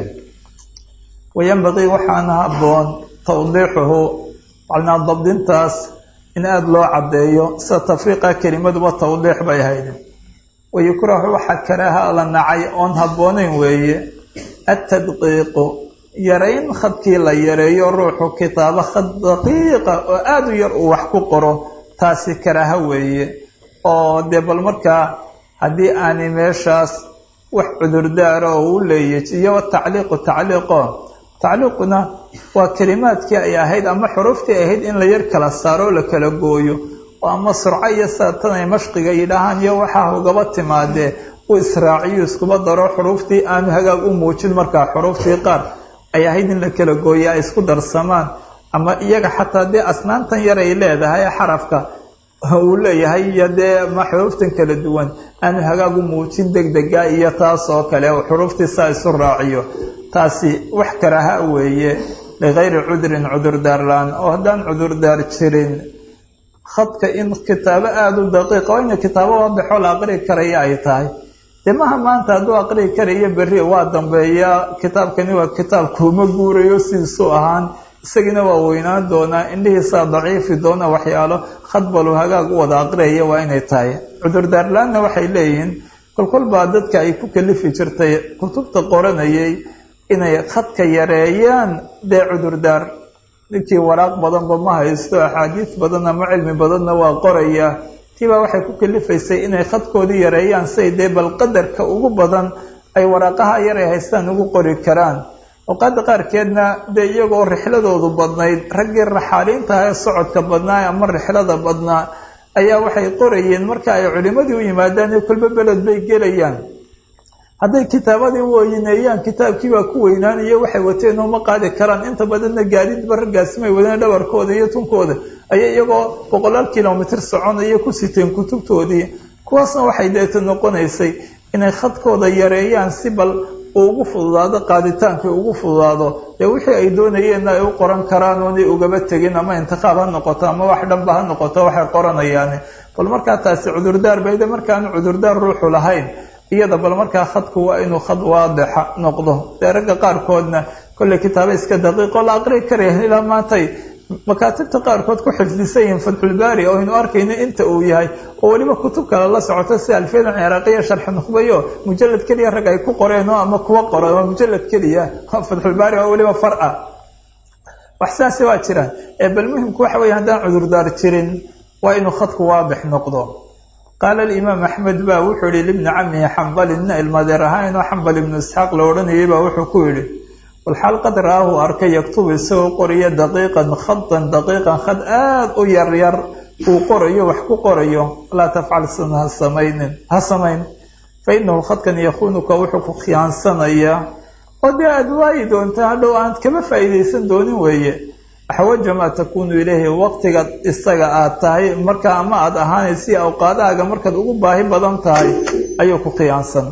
wayanbaqii waxaana habboon tawdiixuhu macnaa dabdintaas in aada loo caddeeyo sida tafriiqa kelimaduba tawdiix bay ahayd wayukrahu waxaa karaaha la nacay oon habboonayn weeye atadqiiqu yarayn khadkii la yareeyo ruuxu kitaabo khad daqiiqa oo aada u yar uu wax ku qoro taasi karaaha weeye oo dee bal markaa haddii aanay meeshaas wax cudurdaara oo u leeyay iyo tacliiquna waa kelimaadkii ay ahayd ama xuruuftii ahayd in la yar kala saaro la kala gooyo oo ama surco iyo saatan ay mashqiga yidhaahaan iyo waxaa ugaba timaadee u israaciyo iskuba daro xuruuftii aanu hagaag u muujin markaa xuruuftii qaar ay ahayd in la kala gooyo ay isku darsamaan ama iyaga xataa dee asnaantan yar ay leedahay xarafka uu leeyahay iyo dee ma xuruuftan kala duwan aanu hagaag u muujin degdega iyo taas oo kale xuruuftii saa isu raaciyo taasi wax karaaha weeye ligayri cudrin cudurdaarlaan oo haddaan cudurdaar jirin khadka in kitaabo aada u daqiiqa oo ina kitaabo waadexoo la aqrii karaya ay tahay dee maha maanta hadduu aqrii karayo berri waa dambeeya kitaabkani waa kitaab kuuma guurayo sidiisuu ahaan isagiina waa weynaan doonaa indhihiisaa daciifi doona waxyaalo khadbalu hagaag u wada aqriyaya waa inay tahay cudurdaarlaanna waxay leeyihiin kolkolbaa dadka ay ku kalifi jirtay kutubta qoranayay inay khadka yareeyaan dee cudurdaar ninkii waraaq badanba ma haysto axaadiis badan ama cilmi badanna waa qoraya tiibaa waxay ku kalifaysay inay khadkoodii yareeyaan siay dee bal qadarka ugu badan ay waraaqaha yar ay haystaan ugu qori karaan awqaada qaarkeedna dee iyagoo rixladoodu badnayd raggii raxaaliintaha ee socodka badnaa ama rixlada badnaa ayaa waxay qorayeen marka ay culimadii u yimaadaan iyo kolba beled bay gelayaan hadday kitaabadii weyneeyaan kitaabkiibaa ku weynaanayo waxay wateen oo ma qaadi karaan inta badanna gaadiidba raggaasmay wadeen dhabarkooda iyo tunkooda ayay iyagoo 100 kilomitr soconaya ku siteen kutubtoodii kuwaasna waxay deeta noqonaysay inay khadkooda yareeyaan si bal ugu fududaado qaaditaankii ugu fududaado dee wixii ay doonayeenna ay u qoran karaan oonay ugaba tegin ama intiqaab ha noqoto ama wax dhanba ha noqoto waxay qoranayaan bal markaa taasi cudurdaar bayda markaanu cudurdaar ruuxu lahayn iyada bal markaa khadku waa inuu khad waadixa noqdo dee ragga qaarkoodna kolley kitaabo iska daqiiqo la aqri karaya ilaa maantay makaatibta qaarkood ku xifdisan yihiin fatxulbaari oo aynu arkayno inta uu yahay oo weliba kutub kale la socoto sida alfiyada ciraaqiya sharxi nukhbayo mujalad keliya rag ay ku qoreen oo ama kuwa qoran waa mujalad keliya fatxulbaari oo weliba farca wax saasi waa jiraan bal muhimku waxa weeye haddaan cudurdaar jirin waa inuu khadku waadix noqdo qaala alimaam axmed baa wuxuu yihi libni camihi xambal ina ilmadeer ahaan oo xambal ibnu isxaaq la odhanayay baa wuxuu ku yidhi walxaal qad ra'aahu arkay yaktubu isagoo qoraya daqiiqan khadan daqiiqan khad aada u yaryar uu qorayo wax ku qorayo laa tafcal san ha samayn fa inahu khadkan yakuunuka wuxuu ku khiyaansanayaa oo dee aada waayi doontaa hadhow aanad kama faa'iidaysan doonin weeye axwaja maa takuunu ilayhi waqtiga isaga aad tahay markaa ama aada ahaanay si awqaadahaaga markaad ugu baahi badan tahay ayuu ku khiyaansan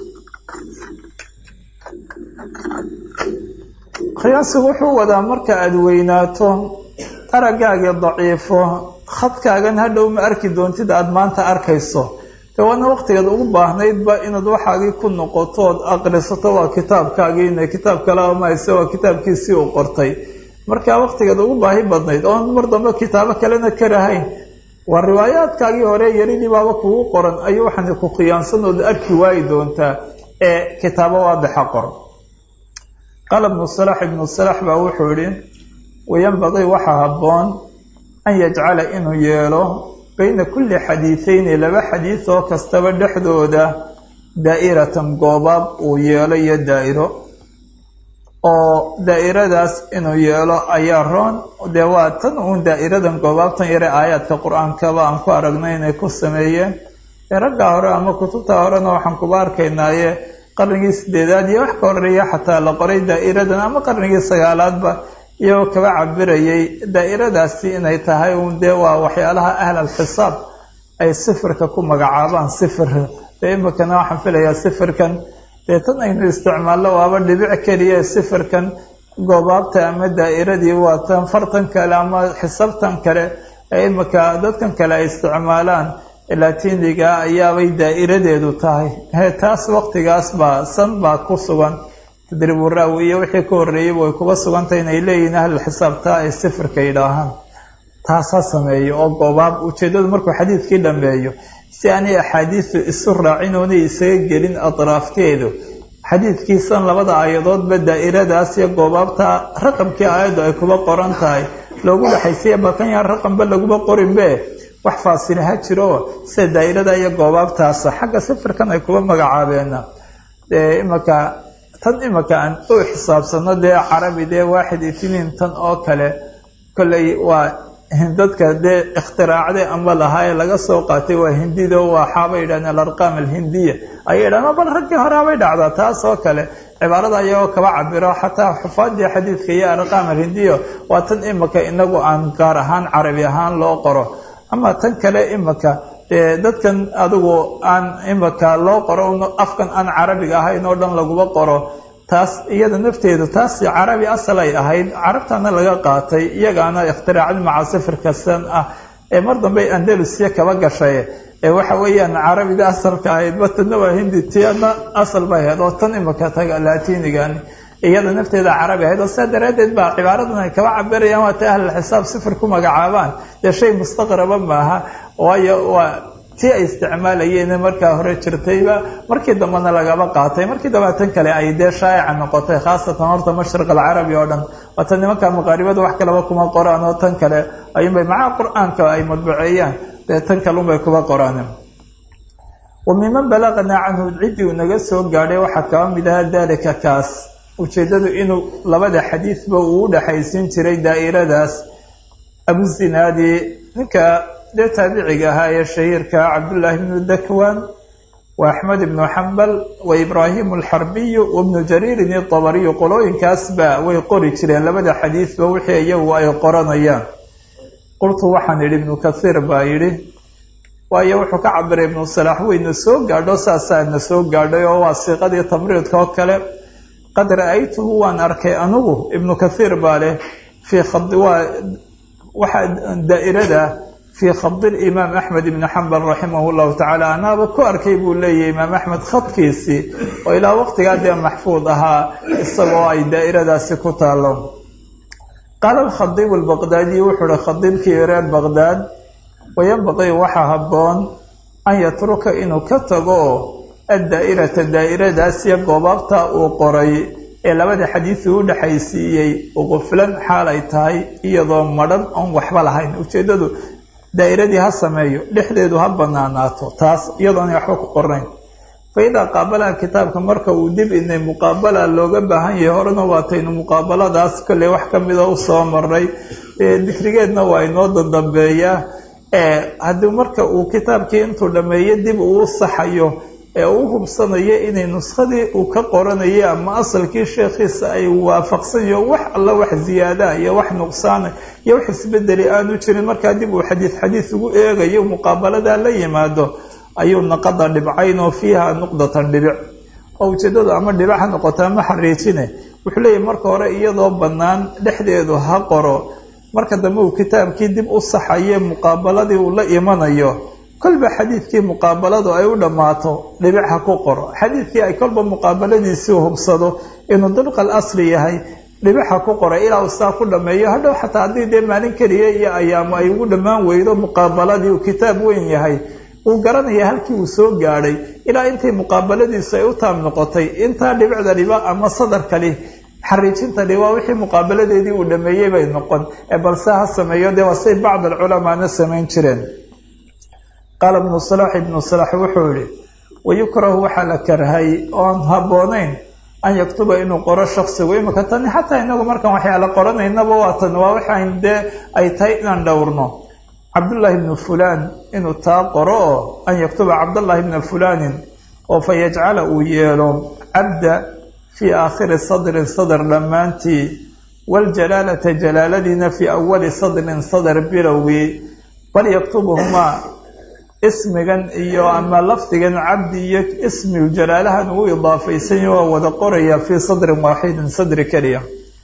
khiyaansigu wuxuu wadaa marka aada weynaato araggaagii daciifo khadkaagan hadhow ma arki doontid aada maanta arkayso dee waana waqtigaad ugu baahnaydba inaad waxaagii ku noqoto ood aqrisato waa kitaabkaagiina kitaab kale amayse waa kitaabkiisii uu qortay markaa waqtigaad ugu baahi badnayd oon mar dambe kitaabo kalena karahayn waa riwaayaadkaagii hore yaridii baaba kugu qoran ayuu waxaana ku khiyaansan ood arki waayi doontaa ee kitaabo waadixa qor qaala ibnu salax baa wuxuu yihi wayanbaqii waxaa habboon an yajcala inuu yeelo bayna kulli xadiidayni laba xadiid oo kastaba dhexdooda daa'iratan goobaab uu yeelo iyo daa'iro oo daa'iradaas inuu yeelo ayaa roon dee waa tan uun daa'iradan goobaabtan yare aayaadka qur-aankaba aan ku aragnay inay ku sameeyeen raggaa hore ama kutubta horena waxaan kuba arkaynaaye qarnigii 8aad iyo wax ka horeeya xataa la qoray daa'iradan ama qarnigii 9aadba iyagoo kaba cabirayay daa'iradaasi inay tahay uun dee waa waxyaalaha ahl alxisaab ay sifirka ku magacaabaan sifir dee imikana waxaan filayaa sifirkan dee tan aynu isticmaalno waaba dhibic keliya sifirkan goobaabta ama daa'iradii waa tan fartan kale ama xisaabtan kale ee imika dadkan kale ay isticmaalaan latiniga ayaabay daa'iradeedu tahay taas waqtigaas baa san baa ku sugan tadriibu raawi iyo wixii ka horreeyay way kuba sugantahay inay leeyihiin ahlul xisaabta ay sifirka yidhaahaan taas ha sameeyo oo goobaab ujeedadu markuu xadiidkii dhammeeyo si aanay axaadiisu isu raacin oonay isaga gelin atraafteedu xadiidkiisan labada aayadoodba daa'iradaas iyo goobaabta raqamkii aayaddu ay kuba qoran tahay loogu dhexaysiya balkan yaan raqamba laguba qorinbe wax faasila ha jiro sida daa'irada iyo goobaabtaasa xagga sifirkan ay kuba magacaabeena imaka tan imaka aan u xisaabsano dee carabi dee 1 tan oo kale kolley waa dadka dee ikhtiraacday ama lahaa laga soo qaatay waa hindida waxaabay yidhahdeen alarqaam alhindiya ayay yidhahdeen bal raggii hore habay dhacdaa taas oo kale cibaarada ayagoo kaba cabiro xataa xufaadii xadiidka iyo alarqaam alhindiya waa tan imaka inagu aan gaar ahaan carabi ahaan loo qoro ama tan kale imaka dee dadkan adigu aan imaka loo qoro afkan aan carabiga ahayn oo dhan laguba qoro taas iyada nafteedu taas carabi asal ay ahayd carabtana laga qaatay iyagaana ikhtiraacad maca sifirka san ah ee mar dambe andalusiya kaba gashay ee waxa weeyaan carabiga asalka ahayd batana waa hindi tiyana asal bay ahayd oo tan imaka taga latinigan iyada nafteeda carabi ahayd oo saa daraadeed baa cibaaradan ay kaba cabirayaan waa ta ahlul xisaab sifir ku magacaabaan dee shay mustaqraba maaha waayo waa tii ay isticmaalayeen markaa hore jirtayba markii dambena lagaba qaatay markii dambe tan kale ay dee shaa'ica noqotay khaasatan horta mashriq alcarabi oo dhan wata nimanka maqaaribada wax kaleba kuma qoraan oo tan kale ayuunbay maca qur-aanka ay madbuceeyaan dee tan kale unbay kuba qoraan wa miman balaqnaa canhu ciddii uu naga soo gaadhay waxaa kaba mid ahaa daalika kaas ujeedadu inuu labada xadiidba uu u dhexaysin jiray daa'iradaas abuzinaadi ninka dee taabiciga ahaa ee shahiirka cabdullaahi ibnu dakwaan wa axmed ibnu xambal wa ibraahim alxarbiyu wa ibnu jariirin itabariyu qolooyinkaasba way qori jireen labada xadiidba wixii iyagu ay qoranayaan qultu waxaan idhi ibnu kathiir baa yidhi waayo wuxuu ka cabiray ibnu salaax wayna soo gaadho saasaana soo gaadhay oo waa siiqadii tamriidka oo kale qad ra'aytuhu waan arkay anugu ibnu kathiir baa leh fii waxaa daa'irada fii khadi imaam axmed ibni xambal raximah llahu tacaala anaaba ku arkay buu leeyahay imaam axmed khadkiisii oo ilaa waqtigaa dee maxfuud ahaa isagoo ay daa'iradaasi ku taalo qaala alkhadiib albaqdaadiy wuxuu uhi khadiibkii reer baqdaad wayanbaqii waxaa habboon an yatruka inuu ka tago addaa'irata daa'iradaasiyo goobaabta uu qoray ee labada xadiisi u dhexaysiiyey quflan xaal ay tahay iyadoo madhan oon waxba lahayn ujeeddadu daa'iradii ha sameeyo dhexdeedu ha banaanaato taas iyadoona waxba ku qornayn fa idaa qaabalaha kitaabka marka uu dib inay muqaabala looga baahan yahay horena waataynu muqaabaladaas kolley wax ka mida u soo maray dikrigeedna waa inoo dandambeeyaa haddii marka uu kitaabkii intuu dhammeeyo dib uu saxayo ee uu hubsanayo inay nuskadii uu ka qoranayay ama asalkii sheekhiisa ay waafaqsanyo wax alla wax ziyaada iyo wax nuqsaana iyo wax isbedeli aanu jirin markaa dib uu xadiis ugu eegayo muqaabalada la yimaado ayuu naqada dhibcayn oo fiiha nuqdatan dhibic oo ujeedadu ama dhibic ha noqota ama xariijine wuxuu leeyahay marka hore iyadoo bannaan dhexdeedu ha qoro marka dambe uu kitaabkii dib u saxaye muqaabaladii uu la imanayo kolba xadiidkii muqaabaladu ay u dhammaato dhibic ha ku qoro xadiidkii ay kolba muqaabaladiisii hubsado inuu dulqal asli yahay dhibic ha ku qoro ilaa uu saa ku dhammeeyo hadhow xataa haddii dee maalin keliya iyo ayaamo ay ugu dhammaan weydo muqaabaladii uu kitaab weyn yahay uu garanaya halkii uu soo gaadhay ilaa intii muqaabaladiisu ay u taam noqotay intaa dhibicda dhiba ama sadarkali xariijinta dhiba wixii muqaabaladeedii uu dhameeyey bay noqon balse ha sameeyo dee waa say bacd alculamaana samayn jireen qaala ibnu salax wuxuu yihi wayukrahu waxaa la karhay oon habboonayn an yaktuba inuu qoro shaksigu imika tani xataa inagu markaan waxyaala qoranaynaba waatan waa waxaan dee ay tahay inaan dhowrno cabdullaahi ibnu fulaan inuu taa qoro oo an yaktuba cabdullaahi ibna fulaanin oo fa yajcala uu yeelo cabda fii aakhiri sadrin sadr dhammaantii waaljalaalata jalaaladiina fii awali sadrin sadr bilowgii bal yaktubuhumaa ismigan iyo ama lafdigan cabdi iyo ismigu jalaalahan uu idaafaysanyahy waa wada qoraya fii sadrin waaxidin sadri keliya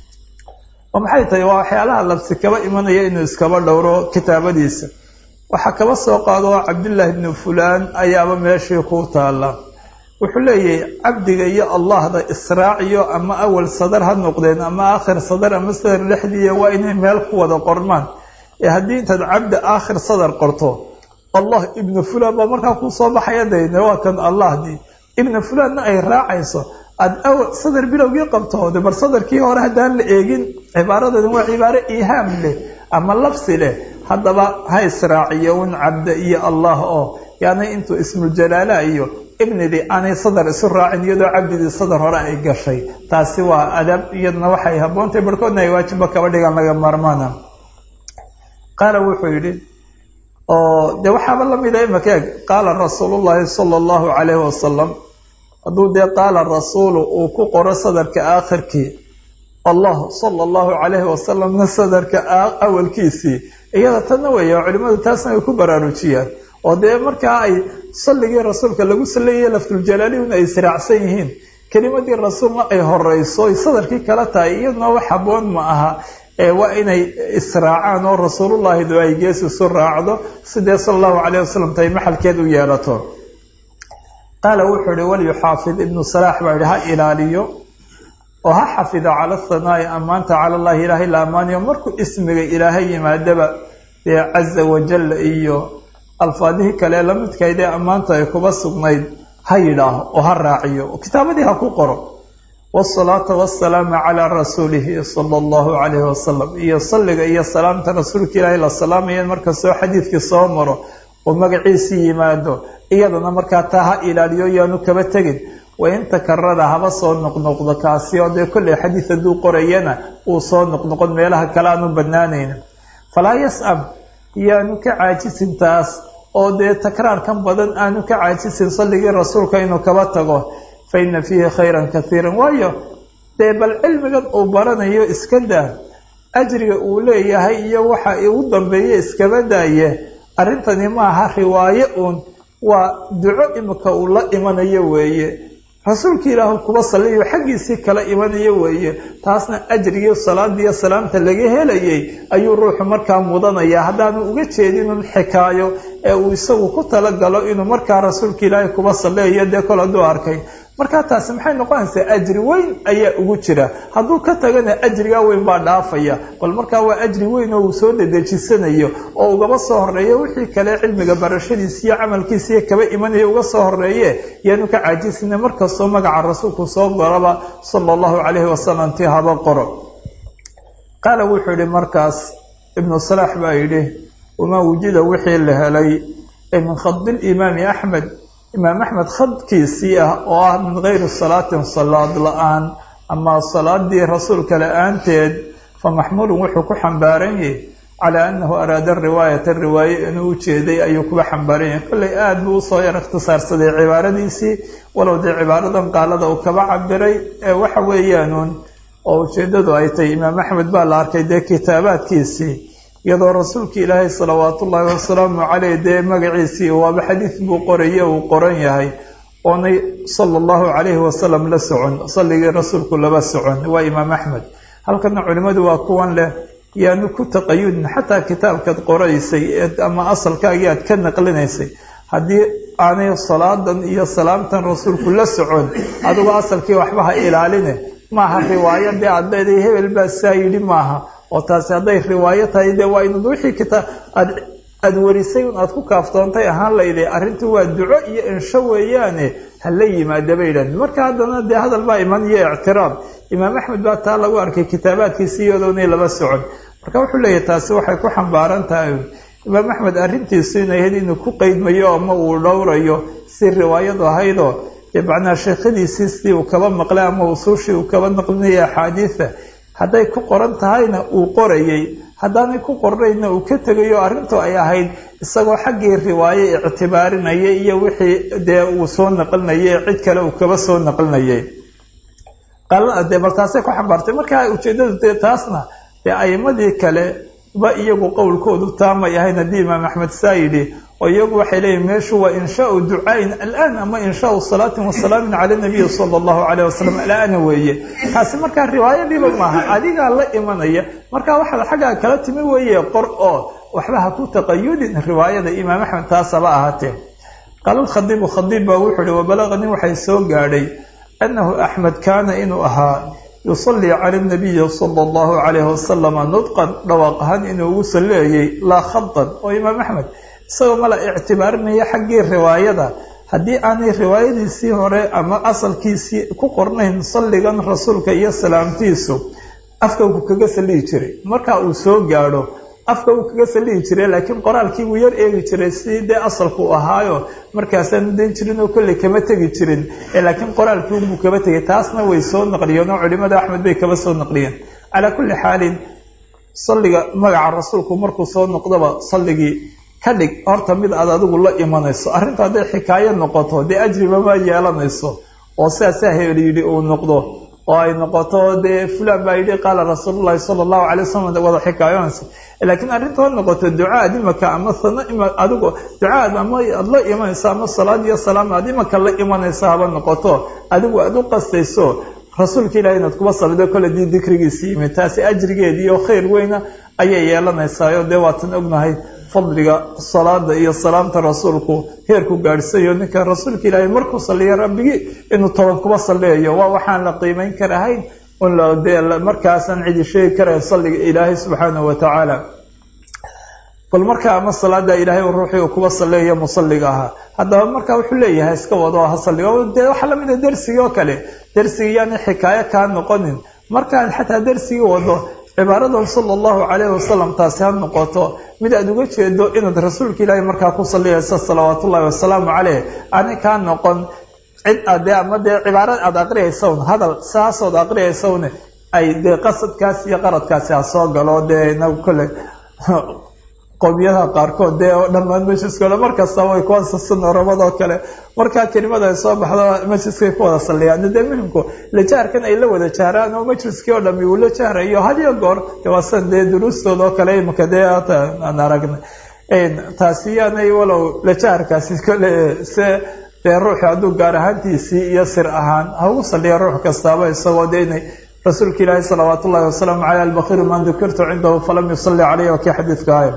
oo maxay tahay waa waxyaalaha labsi kaba imanaya inuu iskaba dhowro kitaabadiisa waxaa kaba soo qaado cabdullaahi ibnu fulaan ayaaba meeshii ku taala wuxuu leeyahay cabdiga iyo allahda israaciyo ama awal sadar ha noqdeen ama aakhir sadar ama sadar dhexdiiya waa inay meel ku wada qormaan ee haddii intaad cabdi aakhir sadar qorto allah ibnu fulaan baa markaa kuu soo baxaya dayne waa kan allahdii ibnu fulaanna ay raacayso aada awal sadar bilowgii qabtoode bal sadarkii hore haddaan la eegin cibaaradeedan waa cibaaro ihaam leh ama labsi leh haddaba ha israaciyo un cabda iyo allah oo yaani intuu ismuljalaala iyo ibnidii aanay sadar isu raacin iyadoo cabdidii sadar hore ay gashay taasi waa adab iyadna waxay habboontahay barhkoodna ay waajibba kaba dhigaan laga maarmaana qaala wuxuu yidhi oo dee waxaaba lamid a imaka eeg qaala rasuulullaahi sala allahu calayhi wasalam hadduu dee qaala rasuulu uu ku qoro sadarka aakhirkii allah sala allahu calayhi wasalamna sadarka awalkiisii iyada tanna weeya culimmadu taasna ay ku baraarujiyaan oo dee markaa ay salligii rasuulka lagu sallayaya laftuljalaaliun ay israacsan yihiin kelimadii rasuulna ay horeyso ay sadarkii kala tahay iyaduna wax habboon ma aha waa inay israacaan oo rasuulullaahidu ay gees isu raacdo sidee sala allahu calayhi wasalam tahay maxalkeed u yeelato qaala wuxuu ihi walyuxaafid ibnu salaax baa yihi ha ilaaliyo oo ha xafido cala ahanaa'i ammaanta cala allahi ilaahay la ammaaniyo markuu ismiga ilaahay yimaadaba dee caza wajalla iyo alfaadihii kale la midkaydee ammaanta ay kuba sugnayd ha yidhaaho oo ha raaciyo oo kitaabadii ha ku qoro waasalaata waasalaama calaa rasuulihi sala allahu calayhi wasalam iyo salliga iyo salaamta rasuulka ilaahay la salaamaya markastoo xadiidkii soo maro oo magaciisii yimaado iyadana markaa taa ha ilaaliyo yaanu kaba tegin wain takarara haba soo noqnoqdo kaasi oo dee kolley xadiid hadduu qorayana uu soo noqnoqon meelaha kale aanu banaanaynin falaa yas'am yaanu ka caajisin taas oo dee takraarkan badan aanu ka caajisin salligii rasuulka inuu kaba tago fa ina fiihi khayran kaiiran waayo dee bal cilmigan uu baranayo iska daa ajriga uu leeyahay iyo waxa ugu dambeeye iskaba daaye arrintani maaha riwaaye uun waa duco imika uu la imanayo weeye rasuulka ilaahu kuba salliyo xaggiisii kala imanayo weeye taasna ajrigii salaadiiyo salaamta laga helayay ayuu ruuxu markaa mudanayaa haddaanu uga jeedinun xikaayo ee uu isagu ku talagalo inuu markaa rasuulka ilaahay kuba salliyayo dee kol hadduu arkay markaa taasi maxay noqonaysaa ajri weyn ayaa ugu jira, hadduu ka tagana ajrigaa weyn baa dhaafaya, bal markaa waa ajri weyn oo uu soo dedejisanayo oo ugaba soo horeeyo wixii kale cilmiga barashadiisa iyo camalkiisa iyo kaba imanaya uga soo horeeye yaanu ka caajisina markastoo magaca rasuulku soo goraba sala allahu calayhi wasalam tii haba qoro. qaala wuxuu yihi markaas ibnu salaax baa yidhi wamaa wujida wixii la helay min khadi limaami axmed, imaam axmed khadkiisii ah oo ah min gayri salaatin salaad la-aan ama salaadii rasuulka la-aanteed, famaxmuulun wuxuu ku xambaaran yahay calaa annahu araada riwaayata riwaaye inuu ujeeday ayuu kuga xambaaran yahay. kolley aada buu usoo yar ikhtisaarsaday cibaaradiisii, walow dee cibaaradan qaalada uu kaba cabiray waxa weeyaanuun oo ujeedadu ay tahay imaam axmed baa la arkay dee kitaabaadkiisii iyadoo rasuulka ilaahay salawaatu ullaahi wasalaamu caleyh dee magaciisii waaba xadiid buu qoraye uu qoran yahay oonay sala allahu calayhi wasalam la socon, salligii rasuulku laba socon, waa imaam axmed. halkana culimmadu waa kuwan leh yaanu ku taqayudin xataa kitaabkaad qoraysay ama asalkaagii aad ka naqlinaysay haddii aanay salaadan iyo salaamtan rasuulku la socon adigu asalkii waxba ha ilaaline, maaha riwaayo dee aad leedahay hebel baa saa yidhi maaha, oo taasi hadday riwaayo tahay dee waa inad wixii kitaab aad warisay un aad ku kaaftoontay ahaan layday, arrintu waa duco iyo insho weeyaane hala yimaada bay yidhahdeen. marka haddana dee hadal baa iman iyo ictiraab, imaam axmed baa taa lagu arkay kitaabaadkiisi iyadoonay laba socon. marka wuxuu leeyahay taasi waxay ku xambaaran tahay imaam axmed arrintiisu inay ahayd inuu ku qeydmayo ama uu dhowrayo si riwaayadu ahaydoo dee macnaa sheekhadiisii sidii uu kaba maqlay ama usuushii uu kaba naqlinaya axaadiida hadday ku qoran tahayna uu qorayay, haddaanay ku qornayna uu ka tegayo arrintu ay ahayd isagoo xaggii riwaaye ictibaarinayay iyo wixii dee uu soo naqlinayay cid kale uu kaba soo naqlinayay. dee bal taasay ku xambaartay. markaa ujeedadu dee taasna dee a'imadii kale ba iyagu qowlkoodu taamay ahayn haddii imaam axmed saa yidhi, oo iyagu waxay leeyihin meeshu waa inshaau ducaain alaan ama inshaau salaatin wasalaamin cala nabiyi sala allahu calayh wasalam alaana weeye. taasi markaa riwaayadiiba maaha, adigaa la imanaya, markaa waxaad xaggaa kala timi weeye qor oo waxba ha ku taqayudin riwaayada imaam axmed taasaba ahaatee. qaala alkhadiibu khadiib baa wuxuu ihi wabalaganii waxay soo gaadhay annahu axmed kaana inuu ahaa yusalii cala nabiyi sala allahu calayhi wasalama nudqan dhawaaq ahaan inuu ugu salleeyey laa khadan, oo imaam axmed isagoo mala ictibaarinaya xaggii riwaayada haddii aanay riwaayadiisii hore ama asalkiisii ku qornayn salligan rasuulka iyo salaamtiisu afka uu kaga salihi jiray. marka uu soo gaadho afka uu kaga salihi jiray, laakiin qoraalkii wuu yar eegi jiray sidii dee asalku ahaayo markaasaan dan jirin oo kolley kama tegi jirin, laakiin qoraalkii unbuu kaba tegay. taasna way soo naqliyeen oo culimada axmed bay kaba soo naqliyeen. calaa kulli xaalin salliga magaca rasuulku markuu soo noqdaba salligii ka dhig horta mid aad adigu la imanayso. arrintu hadday xikaayo noqoto dee ajriba ma yeelanayso oo sidaasaa hebel yidhi uu noqdo oo ay noqoto dee fulan baa yidhi qaala rasuulullahi sala allahu calay wasalam wada xikaayonaysa. laakiin arrintu ha noqoto ducaad imaka ama sana adigu ducaad ama aad la imanayso ama salaad iyo salaam aad imaka la imanayso haba noqoto adigu aad u qastayso rasuulka ilahi inaad kuba salido kole dii dikrigiisi yimid, taasi ajrigeedii oo khayr weyna ayay yeelanaysaa. dee waatan ognahay fadliga salaada iyo salaamta rasuulku heerku gaadhsayo ninka rasuulka ilaahay markuu saliyo rabbigii inuu toban kuba saleeyo waa waxaan la qiimeyn karahayn markaasaan cidi sheegi karayn salliga ilaahay subxaanahu watacaala. bal markaa ama salaada ilaahay ruuxii kuba saleeyo musalliga ahaa, haddaba markaa wuxuu leeyahay iska wado ha salligo. dee waxaa lamid a dersigii oo kale, dersigii yaani xikaayo kaa noqonin, markaad xataa dersigii wado cibaaradan sala allahu calayhi wasalam taasi ha noqoto mid aad uga jeedo inaad rasuulka ilaahay markaa ku salliyaysa salawaatu ullahi wasalaamu caleyh, aanay kaa noqon cid aad dee ama dee cibaarad aad aqriyaysawn hadal saasood aqriyaysawne ay dee qasadkaas iyo qaradkaasi ha soo galo. dee inagu kole qowmiyadaha qaarkood dee oo dhammaan majliskooda markasta way ku ansasano rabadoo kale markaa kelimada ay soo baxdo majliskay ku wada salliyaan. dee muhimku lajaarkan ay la wada jaaraan oo majliskii oo dhami uu la jaarayo hadiyo goor waasan dee duruustooda oo kale imaka dee aan aragna taasi yaanay walow lajaarkaasi kole se dee ruuxi hadduu gaar ahaantiisii iyo sir ahaan ha ugu salliya ruux kastaaba isagoo dee inay rasuulka ilaahi salawaatu ullahi wasalaamu caleyh albakiru man dukirtu cindahu falam yusalli caleyh waa kii xadiidka ahay.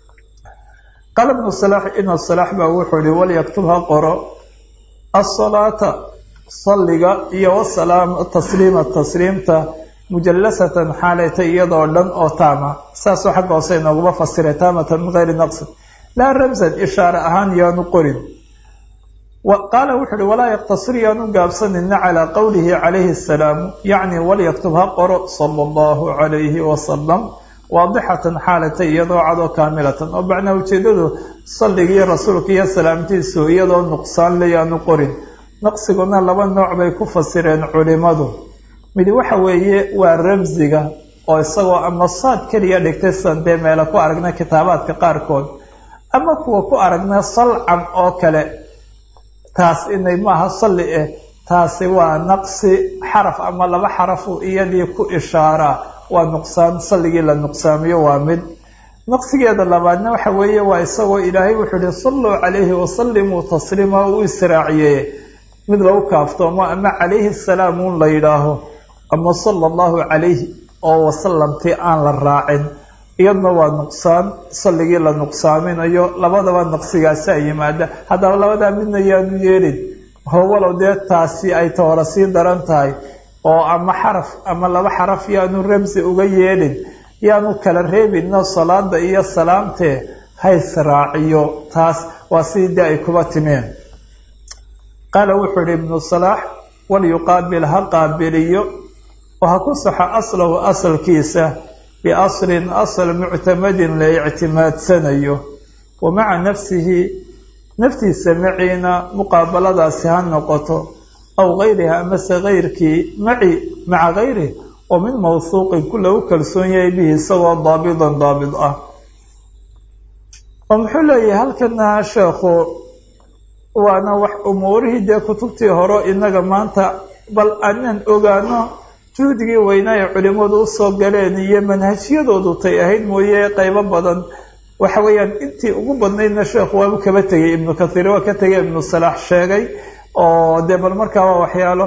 qaala ibnu salaax ibnu salaax baa wuxuu yihi walyaktub ha qoro asalaata salliga iyo wasalaam tasliima tasliimta mujallasatan xaalayta iyadoo dhan oo taama saasoo xagga hoose inooguma fasiray taamatan min gayri naqsin laa ramsan ishaare ahaan yaanu qorin qaala wuxu uhi walaa yaqtasir yaanu gaabsanina calaa qowlihi calayhi asalaamu yacni walyaktub ha qoro sala allahu calayhi wasalam waadixatan xaalatay iyadoo cadoo kaamilatan oo macnaa ujeedadu salligiiyo rasuulka iyo salaamtiisu iyadoo nuqsaan le yaanu qorin naqsiguna laba nooc bay ku fasireen culimadu midi waxa weeye waa ramsiga oo isagoo ama saad keliya dhigtay san dee meela ku aragna kitaabaadka qaarkood ama kuwa ku aragna salcan oo kale taas inay maaha salli taasi waa naqsi xaraf ama laba xarafu iyadii ku ishaaraa waa nuqsaan salligii la nuqsaamiyo waa mid naqsigeeda labaadna waxa weeye waa isagoo ilaahay wuxuu ihi salluu calayhi wasallimuu tasliima uu israaciye mid lagu kaaftoomo ama calayhi salaamuun la yidhaaho ama sala allahu calayhi oo wasalamtii aan la raacin iyadna waa nuqsaan salligii la nuqsaaminayo labadaba naqsigaasaa yimaada haddaba labadaa midna yaanu yeelin howalow dee taasi ay toora sii daran tahay oo ama xaraf ama laba xaraf yaanu ramsi uga yeelin yaanu kala reebinno salaada iyo salaamtee hays raaciyo taas waa sidii dee ay kuba timeen qaala wuxuu ihi ibnu salaax walyuqaabil ha qaabiliyo oo ha ku saxo aslahu asalkiisa biaslin asal muctamadin la ictimaadsanayo wa maca nafsihi naftiisa maciina muqaabaladaasi ha noqoto aw gayriha amase kayrkii maca gayrihi oo min mawsuuqin ku lagu kalsoon yahay bihi isagoo daabidan daabid ah oo muxuu leeyahay halkana sheekhu waana wax umuurihii dee kutubtii hore inaga maanta bal aanan ogaano juhdigii weynaa ay culimadu usoo galeen iyo manhajyadoodu tay ahayd mooye qaybo badan waxa weeyaan intii ugu badnaydna sheekhu waabu kaba tegay ibnu kathiir waa ka tegay ibnu salaax sheegay oo dee bal markaa waa waxyaalo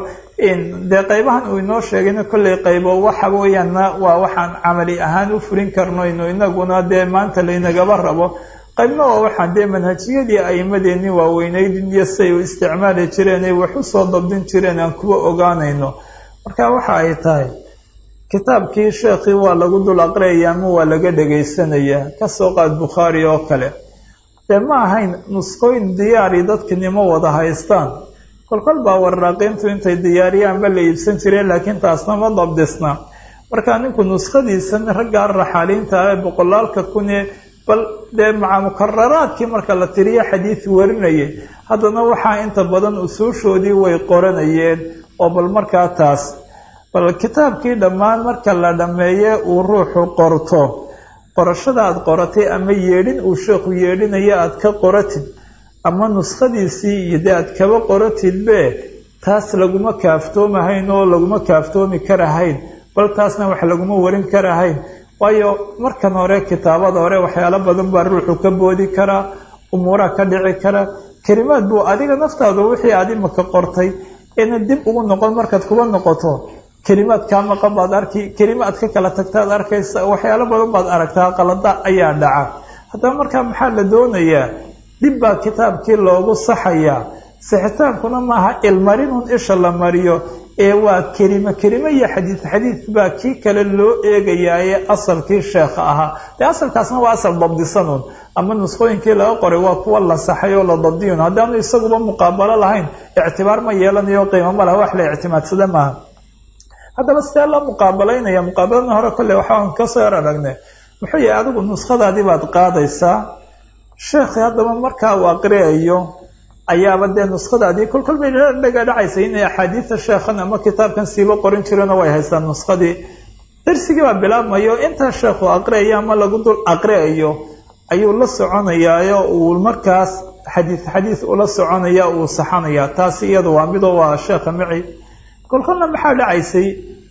dee qaybahan uu inoo sheegayna kollay qaybo waxa weeyaanna waa waxaan camali ahaan u fulin karno inu inaguna dee maanta laynagaba rabo qaybna waa waxaan dee manhajiyadii aimadeenni waaweynayd iyo siay u isticmaali jireen ay wax usoo dabdin jireen aan kuwa ogaanayno marka waxa ay tahay kitaabkii sheekhii waa lagu dul aqriyaya ama waa laga dhegaysanayaa kasoo qaad bukhaari oo kale dee ma ahayn nusqooyin diyaari dadkinimo wada haystaan kolkol baa warraaqiintu intay diyaariyaanba la iibsan jireen laakiin taasna ma dabdisna markaa ninku nuskhadiisan raggaa raxaaliinta ee boqolaalka kune bal dee maca mukararaadkii marka la tiriyo xadiid warinayay haddana waxaa inta badan usuushoodii way qoranayeen oo bal markaa taas bal kitaabkii dhammaan marka la dhammeeye uu ruuxu qorto qorashada aad qoratay ama yeedhin uu sheekhu yeedhinayo aad ka qoratid ama nuskhadiisii iyo dee aad kaba qoratidbe taas laguma kaaftoomahayn oo laguma kaaftoomi karahayn bal taasna wax laguma warin karahayn waayo markan hore kitaabada hore waxyaalo badan baa ruuxu ka boodi karaa umuuraha ka dhici kara kelimaad buu adiga naftaadu wixii aad imaka qortay ina dib ugu noqon markaad kuba noqoto kelimaad kaa maqan baad arki kelimaad ka kala tagtaad arkaysa waxyaalo badan baad aragtaa qalada ayaa dhaca haddaba markaa maxaa la doonayaa dib baa kitaabkii loogu saxayaa sixitaankuna maaha ilmarinun isha la mariyo ee waa kelimo iyo xadiid baa kii kale loo eegayaaye asalkii sheekha ahaa dee asalkaasna waa asal dabdisanun ama nusqooyinkii laga qoray waa kuwa la saxay oo la dabdiyun haddaanu isaguba muqaabalo lahayn ictibaar ma yeelanayo qiimo ma laha wax la ictimaadsada maaha haddaba sidee loo muqaabalaynaya muqaabaladna hore kolley waxaan kasoo yar aragnay muxuu yahay adigu nuskhadaadii baad qaadaysaa sheekhi haddaba markaa uu aqriyayo ayaaba dee nuskhadaadii kolkol bay dhaga dhacaysa inay axaadiida sheekhan ama kitaabkan siiba qorin jireenoo way haystaan nuskhadii darsigii baa bilaabmayo intaa sheekhu aqriyayo ama lagu dul aqriyayo ayuu la soconayaayo uu markaas xadiid ula soconaya uu saxanaya taasi iyada waa midoo waa sheekha maci kolkolna maxaa dhacaysay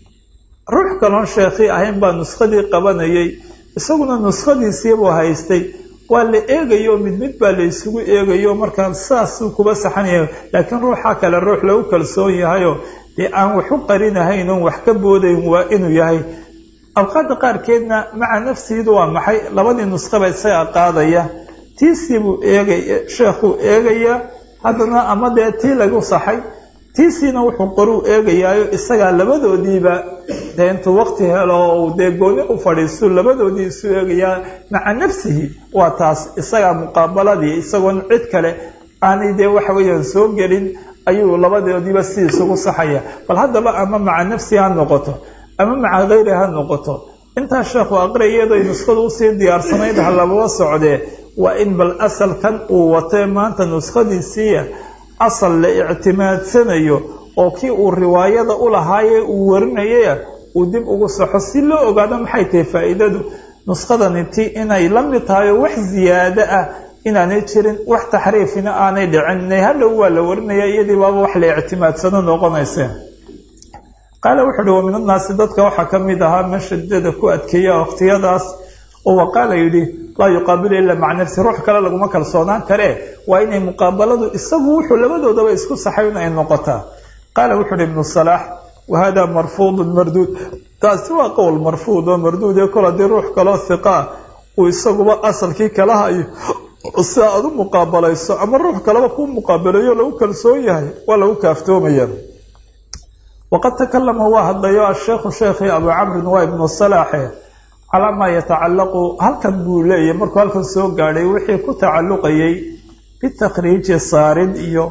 ruux kaloon sheekhii ahayn baa nuskhadii qabanayay isaguna nuskhadiisiibuu haystay waa la eegayo mid baa la isugu eegayo markaa saasuu kuba saxanaya laakiin ruuxa kale ruux lagu kalsoon yahayo dee aan wax u qarinahayn oon wax ka boodayn waa inuu yahay awqaada qaarkeedna maca nafsiidu waa maxay labadii nuskhaba isaga qaadaya tiisiibuu sheekhuu eegaya haddana ama dee tii lagu saxay tiisiina wuxuu qoruu eegayaayo isagaa labadoodiiba dee intuu waqti helo oo dee gooni u fadhiisto labadoodii isu eegayaa maca nafsihi waa taas isagaa muqaabaladii isagoon cid kale aanay dee waxa weeyaan soo gelin ayuu labadoodiiba si isugu saxaya bal haddaba ama maca nafsi ha noqoto ama maca kayri ha noqoto intaa sheekhu aqriya iyadoo nuskhadu usii diyaarsanayd ha lababa socdee waa in bal asalkan uu watee maanta nuskhadiisiiya asal la ictimaadsanayo oo kii uu riwaayada u lahaaye uu warinayay uu dib ugu saxo si loo ogaado maxay tahay faa'iidadu nuskhadani ti inay la mid tahay oo wax ziyaado ah inaanay jirin wax taxriifina aanay dhicin hadhow waa la warinaya iyadii baaba wax la ictimaadsano noqonaysa qaala wuxuu uhi wa min annaasi dadka waxaa ka mid ahaa man shadada ku adkeeya waqtiyadaas oo waqaala yidhi laa yuqaabilu ilaa maca nafsi ruux kale laguma kalsoonaan karee waa inay muqaabaladu isagu wuxuu labadoodaba isku saxay in ay noqotaa qaala wuxuu uhi ibnu salaax wahada marfuudun marduud taasi waa qowl marfuud oo marduud ee kol haddii ruux kaloo hiqaa uu isaguba asalkii kala hayo si aad u muqaabalayso ama ruux kaleba kuu muqaabalayo lagu kalsoon yahay waa lagu kaaftoomaya waqad takalama waa hadlayo asheekhu sheekhi abu camrin waa ibnu salaaxe calaa maa yatacallaqu halkan buu leeyahay markuu halkan soo gaadhay wixii ku tacalluqayay bitakriiji saarid iyo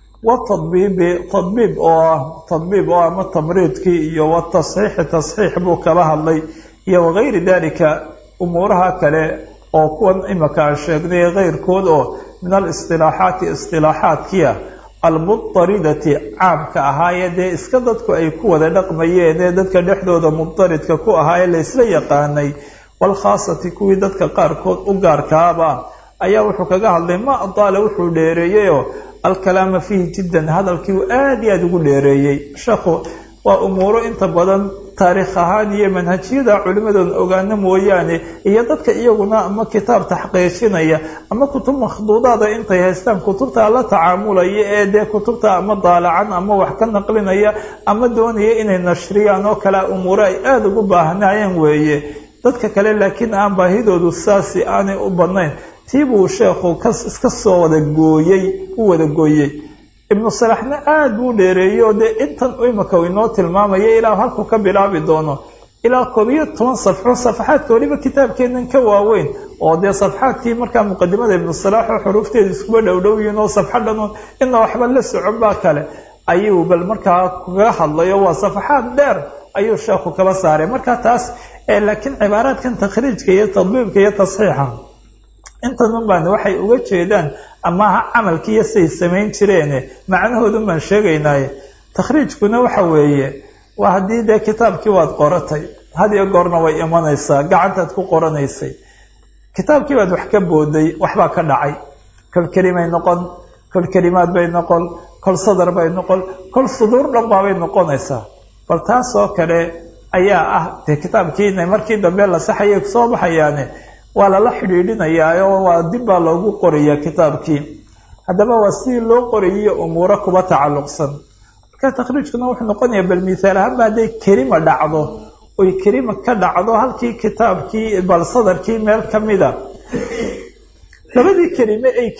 watadbiib oo ama tamriidkii iyo watasxiixi tasxiix buu kala hadlay iyo wagayri dalika umuuraha kale oo kuwan imaka aan sheegnay keyrkood oo min alistilaaxaati istilaaxaadkiia almutaridati caamka ahaayee dee iska dadku ay ku wada dhaqmayeen ee dadka dhexdooda mutaridka ku ahaayee laysla yaqaanay walkhaasati kuwii dadka qaarkood u gaarkaaba ayaa wuxuu kaga hadlay ma adaala wuxuu dheereeyeyoo alkalaama fiihi jiddan hadalkii uu aada iyo aada ugu dheereeyey sheekhu waa umuuro inta badan taariikh ahaan iyo manhajiyada culimadoon ogaano mooyaane iyo dadka iyaguna ama kitaab taxqiijinaya ama kutub makhduudaada intay haystaan kutubta la tacaamulaya ee dee kutubta ama daalacan ama wax ka naqlinaya ama doonaya inay nashriyaan oo kale umuuro ay aada ugu baahnaayeen weeye dadka kale laakiin aan baahidoodu saasi aanay u badnayn tiibuu sheekhu iska soo wada gooyey ibnu salaxna aada buu dheereeyey oo dee intan imaka inoo tilmaamaya ilaa halkuu ka bilaabi doono ilaa 11 safxo safxaadka waliba kitaabkeenan ka waaweyn oo dee safxaadkii markaa muqadimada ibnu salaax oo xuruufteedu iskuba dhowdhowyiin oo safxadhan ina waxba la socon baa kale ayuu bal markaa kaga hadlayo waa safxaad dheer ayuu sheekhu kaba saaray markaa taas laakiin cibaaraadkan takhriijka iyo tadbiibka iyo tasxiixa intan baan waxay uga jeedaan ama camalkiiyo say samayn jireen macnahoodu man sheegaynay takhriijkuna waxa weeye waa hadii de kitaabkii waad qoratay hadiyo goorna way imanaysaa gacantaad ku qoranaysay kitaabkii baad wax ka booday waxbaa ka dhacay kol kelimay noqon kol kelimaad bay noqon kol sadar bay noqon kol suduur dhan bay noqonaysaa bal taas oo kale ayaa ah de kitaabkii markii dambe la saxayay soo baxayaane waa lala xidhiidhinayaa oo waa dib baa loogu qorayaa kitaabkii haddaba waa sidii loo qorayiyo umuuro kuba tacalluqsan marka takhriijkuna wuxuu noqonayaa bal misaal ahaanba hadday kelima dhacdo oy kelima ka dhacdo halkii kitaabkii bal sadarkii meel ka mida labadii kelime ay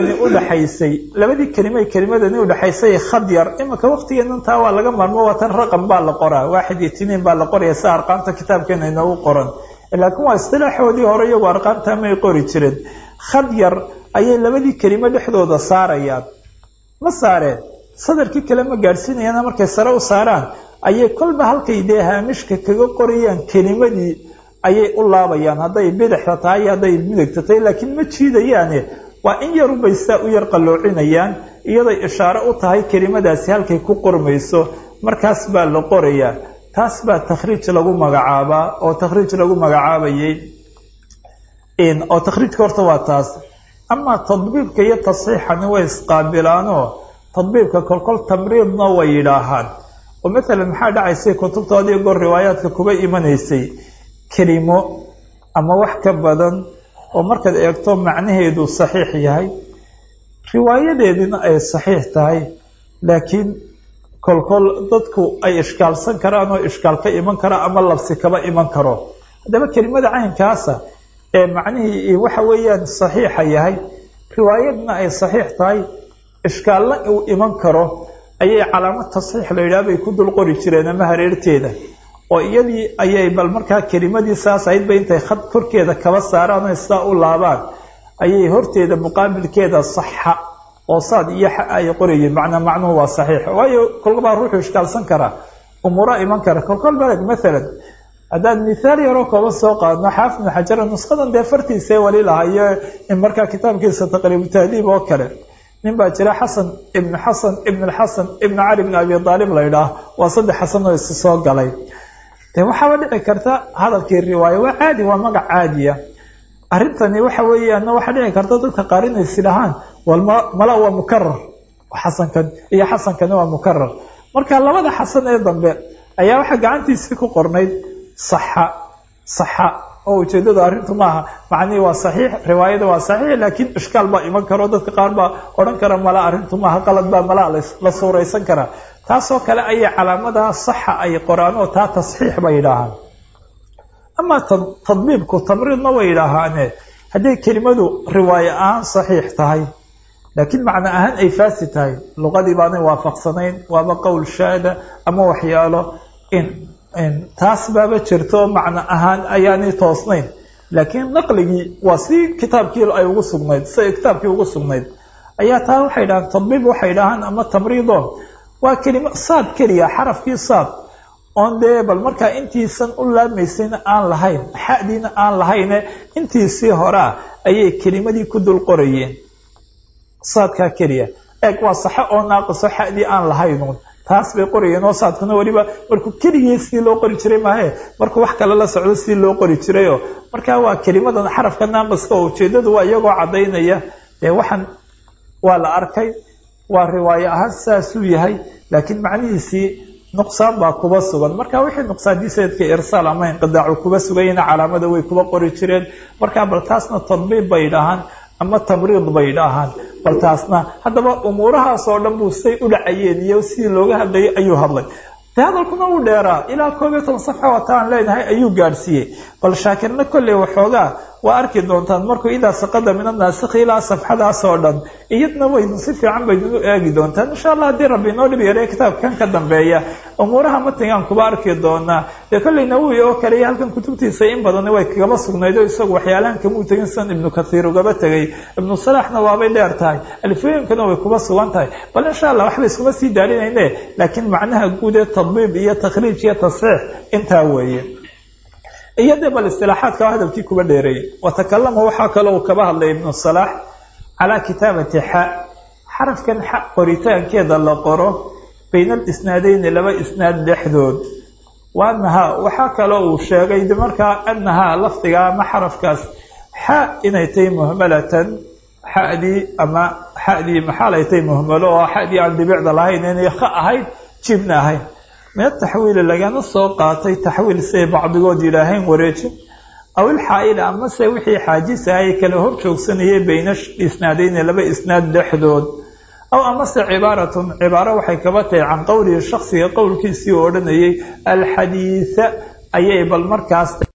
kelimadani udhaxaysay khad yar imaka waqtigeenan taa waa laga maarmo waa tan raqam baa la qoraa 1 iyo 2 baa la qoraya si arqaamta kitaabkeena inoogu qoran laakiin waa istilaaxoodii hore iyagu arqaamta may qori jireen khad yar ayay labadii kelimo dhexdooda saarayaan ma saareen sadarkii kale ma gaadhsiinayaan markay sare u saaraan ayay kolba halkay dee haamishka kaga qorayaan kelimadii ayay u laabayaan hadday bidixda tahay hadday midigta tahay laakiin ma jiidayaane waa in yarubay saa u yar qaloocinayaan iyaday ishaare u tahay kelimadaasi halkay ku qormayso markaas baa la qorayaa taas baa takhriij lagu magacaabaa oo takhriij lagu magacaabayay oo takhriijka horta waa taas ama tadbiibka iyo tasxiixani way isqaabilaanoo tadbiibka kolkol tamriidna way yidhaahaan oo maalan maxaa dhacaysay kutubtoodii goor riwaayaadka kuba imanaysay kelimo ama wax ka badan oo markaad eegto macnaheedu saxiix yahay riwaayadeedina ay saxiix tahay laakiin kolkol dadku ay ishkaalsan karaan oo ishkaal ka iman kara ama labsi kaba iman karo haddaba kelimada caynkaasa ee macnihii waxa weeyaan saxiixa yahay riwaayadna ay saxiix tahay ishkaalna uu iman karo ayay calaamad tasxiix la yidhaha bay ku dul qori jireen ama hareerteeda oo iyadii ayay bal markaa kelimadii saas ahaydba intay khad korkeeda kaba saaraan oo sidaa u laabaan ayay horteeda muqaabilkeeda saxa oo saad iyo xa ay qorayeen macnuhu waa saxiix waayo kolbaa ruuxu ishkaalsan karaa umuura iman kara kolkol balag maalan haddaad mithaal yaroo kooba soo qaadno xaafid ibnu xajar nusqadan dee fartiisee wali lahayo in markaa kitaabkiisa taqriibu tahdiib oo kale nin baa jira xasan ibnu alxasan ibnu cali ibn abi aalib la yidhaah waa 3 xasan oo isu soo galay dee waxaaba dhici karta hadalkii riwaayo waa caadi waa magac caadiya arrintani waxa weeyaan waxa dhici karta dadka qaarinaysi lahaan mala waa mukarar xasankan iyo xasankan waa mukarar marka labada xasan ee dambe ayaa waxa gacantiisa ku qornayd saxa oo ujeedada arrintu maaha macnii waa saxiix riwaayada waa saxiix laakiin ishkaal baa iman karo dadka qaar baa oran kara mala arrintu maaha qalad baa mala la suuraysan kara taasoo kale ayay calaamada saxa ay qoraan oo taa tasxiix bay yidhaahaan ama tadbiibku tamriidna way yidhaahaane hadday kelimadu riwaayo ahaan saxiix tahay laakiin macno ahaan ay faasi tahay luqadii baanay waafaqsanayn waaba qowl shaada ama waxyaalo taas baaba jirto macno ahaan ayaanay toosnayn laakiin naqligii waa si kitaabkii ay ugu sugnayd kitaabkii ugu sugnayd ayaa taa waxay dhahaan tadbiib waxay dhahaan ama tamriido waa kelimo saad keliya xarafkii saad oon dee bal markaa intiisan u laamaysayna aan lahayn xadiina aan lahayne intiisii horaa ayay kelimadii ku dul qorayeen saadkaa keliya eeg waa saxo oo naaqiso xadii aan lahaynuun taas bay qorayeen oo saadkuna weliba markuu keligii sidii loo qori jiray maahe markuu wax kale la socdo sidii loo qori jirayoo markaa waa kelimadan xarafka naaqiska oo ujeedadu waa iyagoo caddaynaya dee waxaan waa la arkay waa riwaayo ahaan saasuu yahay laakiin macnihiisii nuqsaan baa kuba sugan marka wixii nuqsaandii sayidka irsaal ama inqidaacu kuba sugayna calaamada way kuba qori jireen markaa bal taasna tadbiib bay dhahaan ama tamriid bay dhahaan bal taasna haddaba umuurahaas oo dhan buu say u dhacayeen iyo sidii looga hadlayay ayuu hadlay de hadalkuna uu dheeraa ilaa 11 safxo wataan leenahay ayuu gaadhsiiyey bal shaakirna kolley waxoogaa waa arki doontaan markuu idaa saqada min annaasikhi ilaa safxadaas oo dhan iyadna waynu si fiican baynu u eegi doontaan insha allah haddii rabbi inoo dhib yaree kitaabkan ka dambeeya umuuraha matigaan kuba arki doonaa dee kolley nawowi oo kale iyo halkan kutubtiisa in badan way kagaba sugnayd oo isagu waxyaalahan kamuu tegin san ibnu kathiir ugaba tegay ibnu salaxna waabay dheer tahay alifooyinkana way kuba sugan tahay bal insha allah waxba iskuma sii daalinayne laakiin macnaha guud ee tadbiib iyo takhriij iyo tasxiix intaa weeye iyada bal istilaaxaadka hadalkii kuba dheereeyay watakallama waxaa kaloo uu kaba hadlay ibnu salaax calaa kitaabati xa xarafkan xa qoritaankeeda la qoro bayna alisnaadayni laba isnaad dhexdood wa annahaa waxaa kaloo uu sheegay markaa annahaa lafdiga ama xarafkaas xa inay tahay muhmalatan xadii ama xadii maxaa lay tahay muhmalo oo xadii aan dhibicda lahayn inay kha ahayd jibna ahayn من التحويل لغانا سو قاطي تحويل سي بعضgood yiraahdeen wareejin aw الحائل ama se wixii xaajis ay kala hor joogsanayay bayna isnaadayn laba isnaad dhexdood aw ama se cibaaro waxay kaba tahay can qowli shakhsiga qowlkiisii oo dhanayay al hadith ayay bal markaas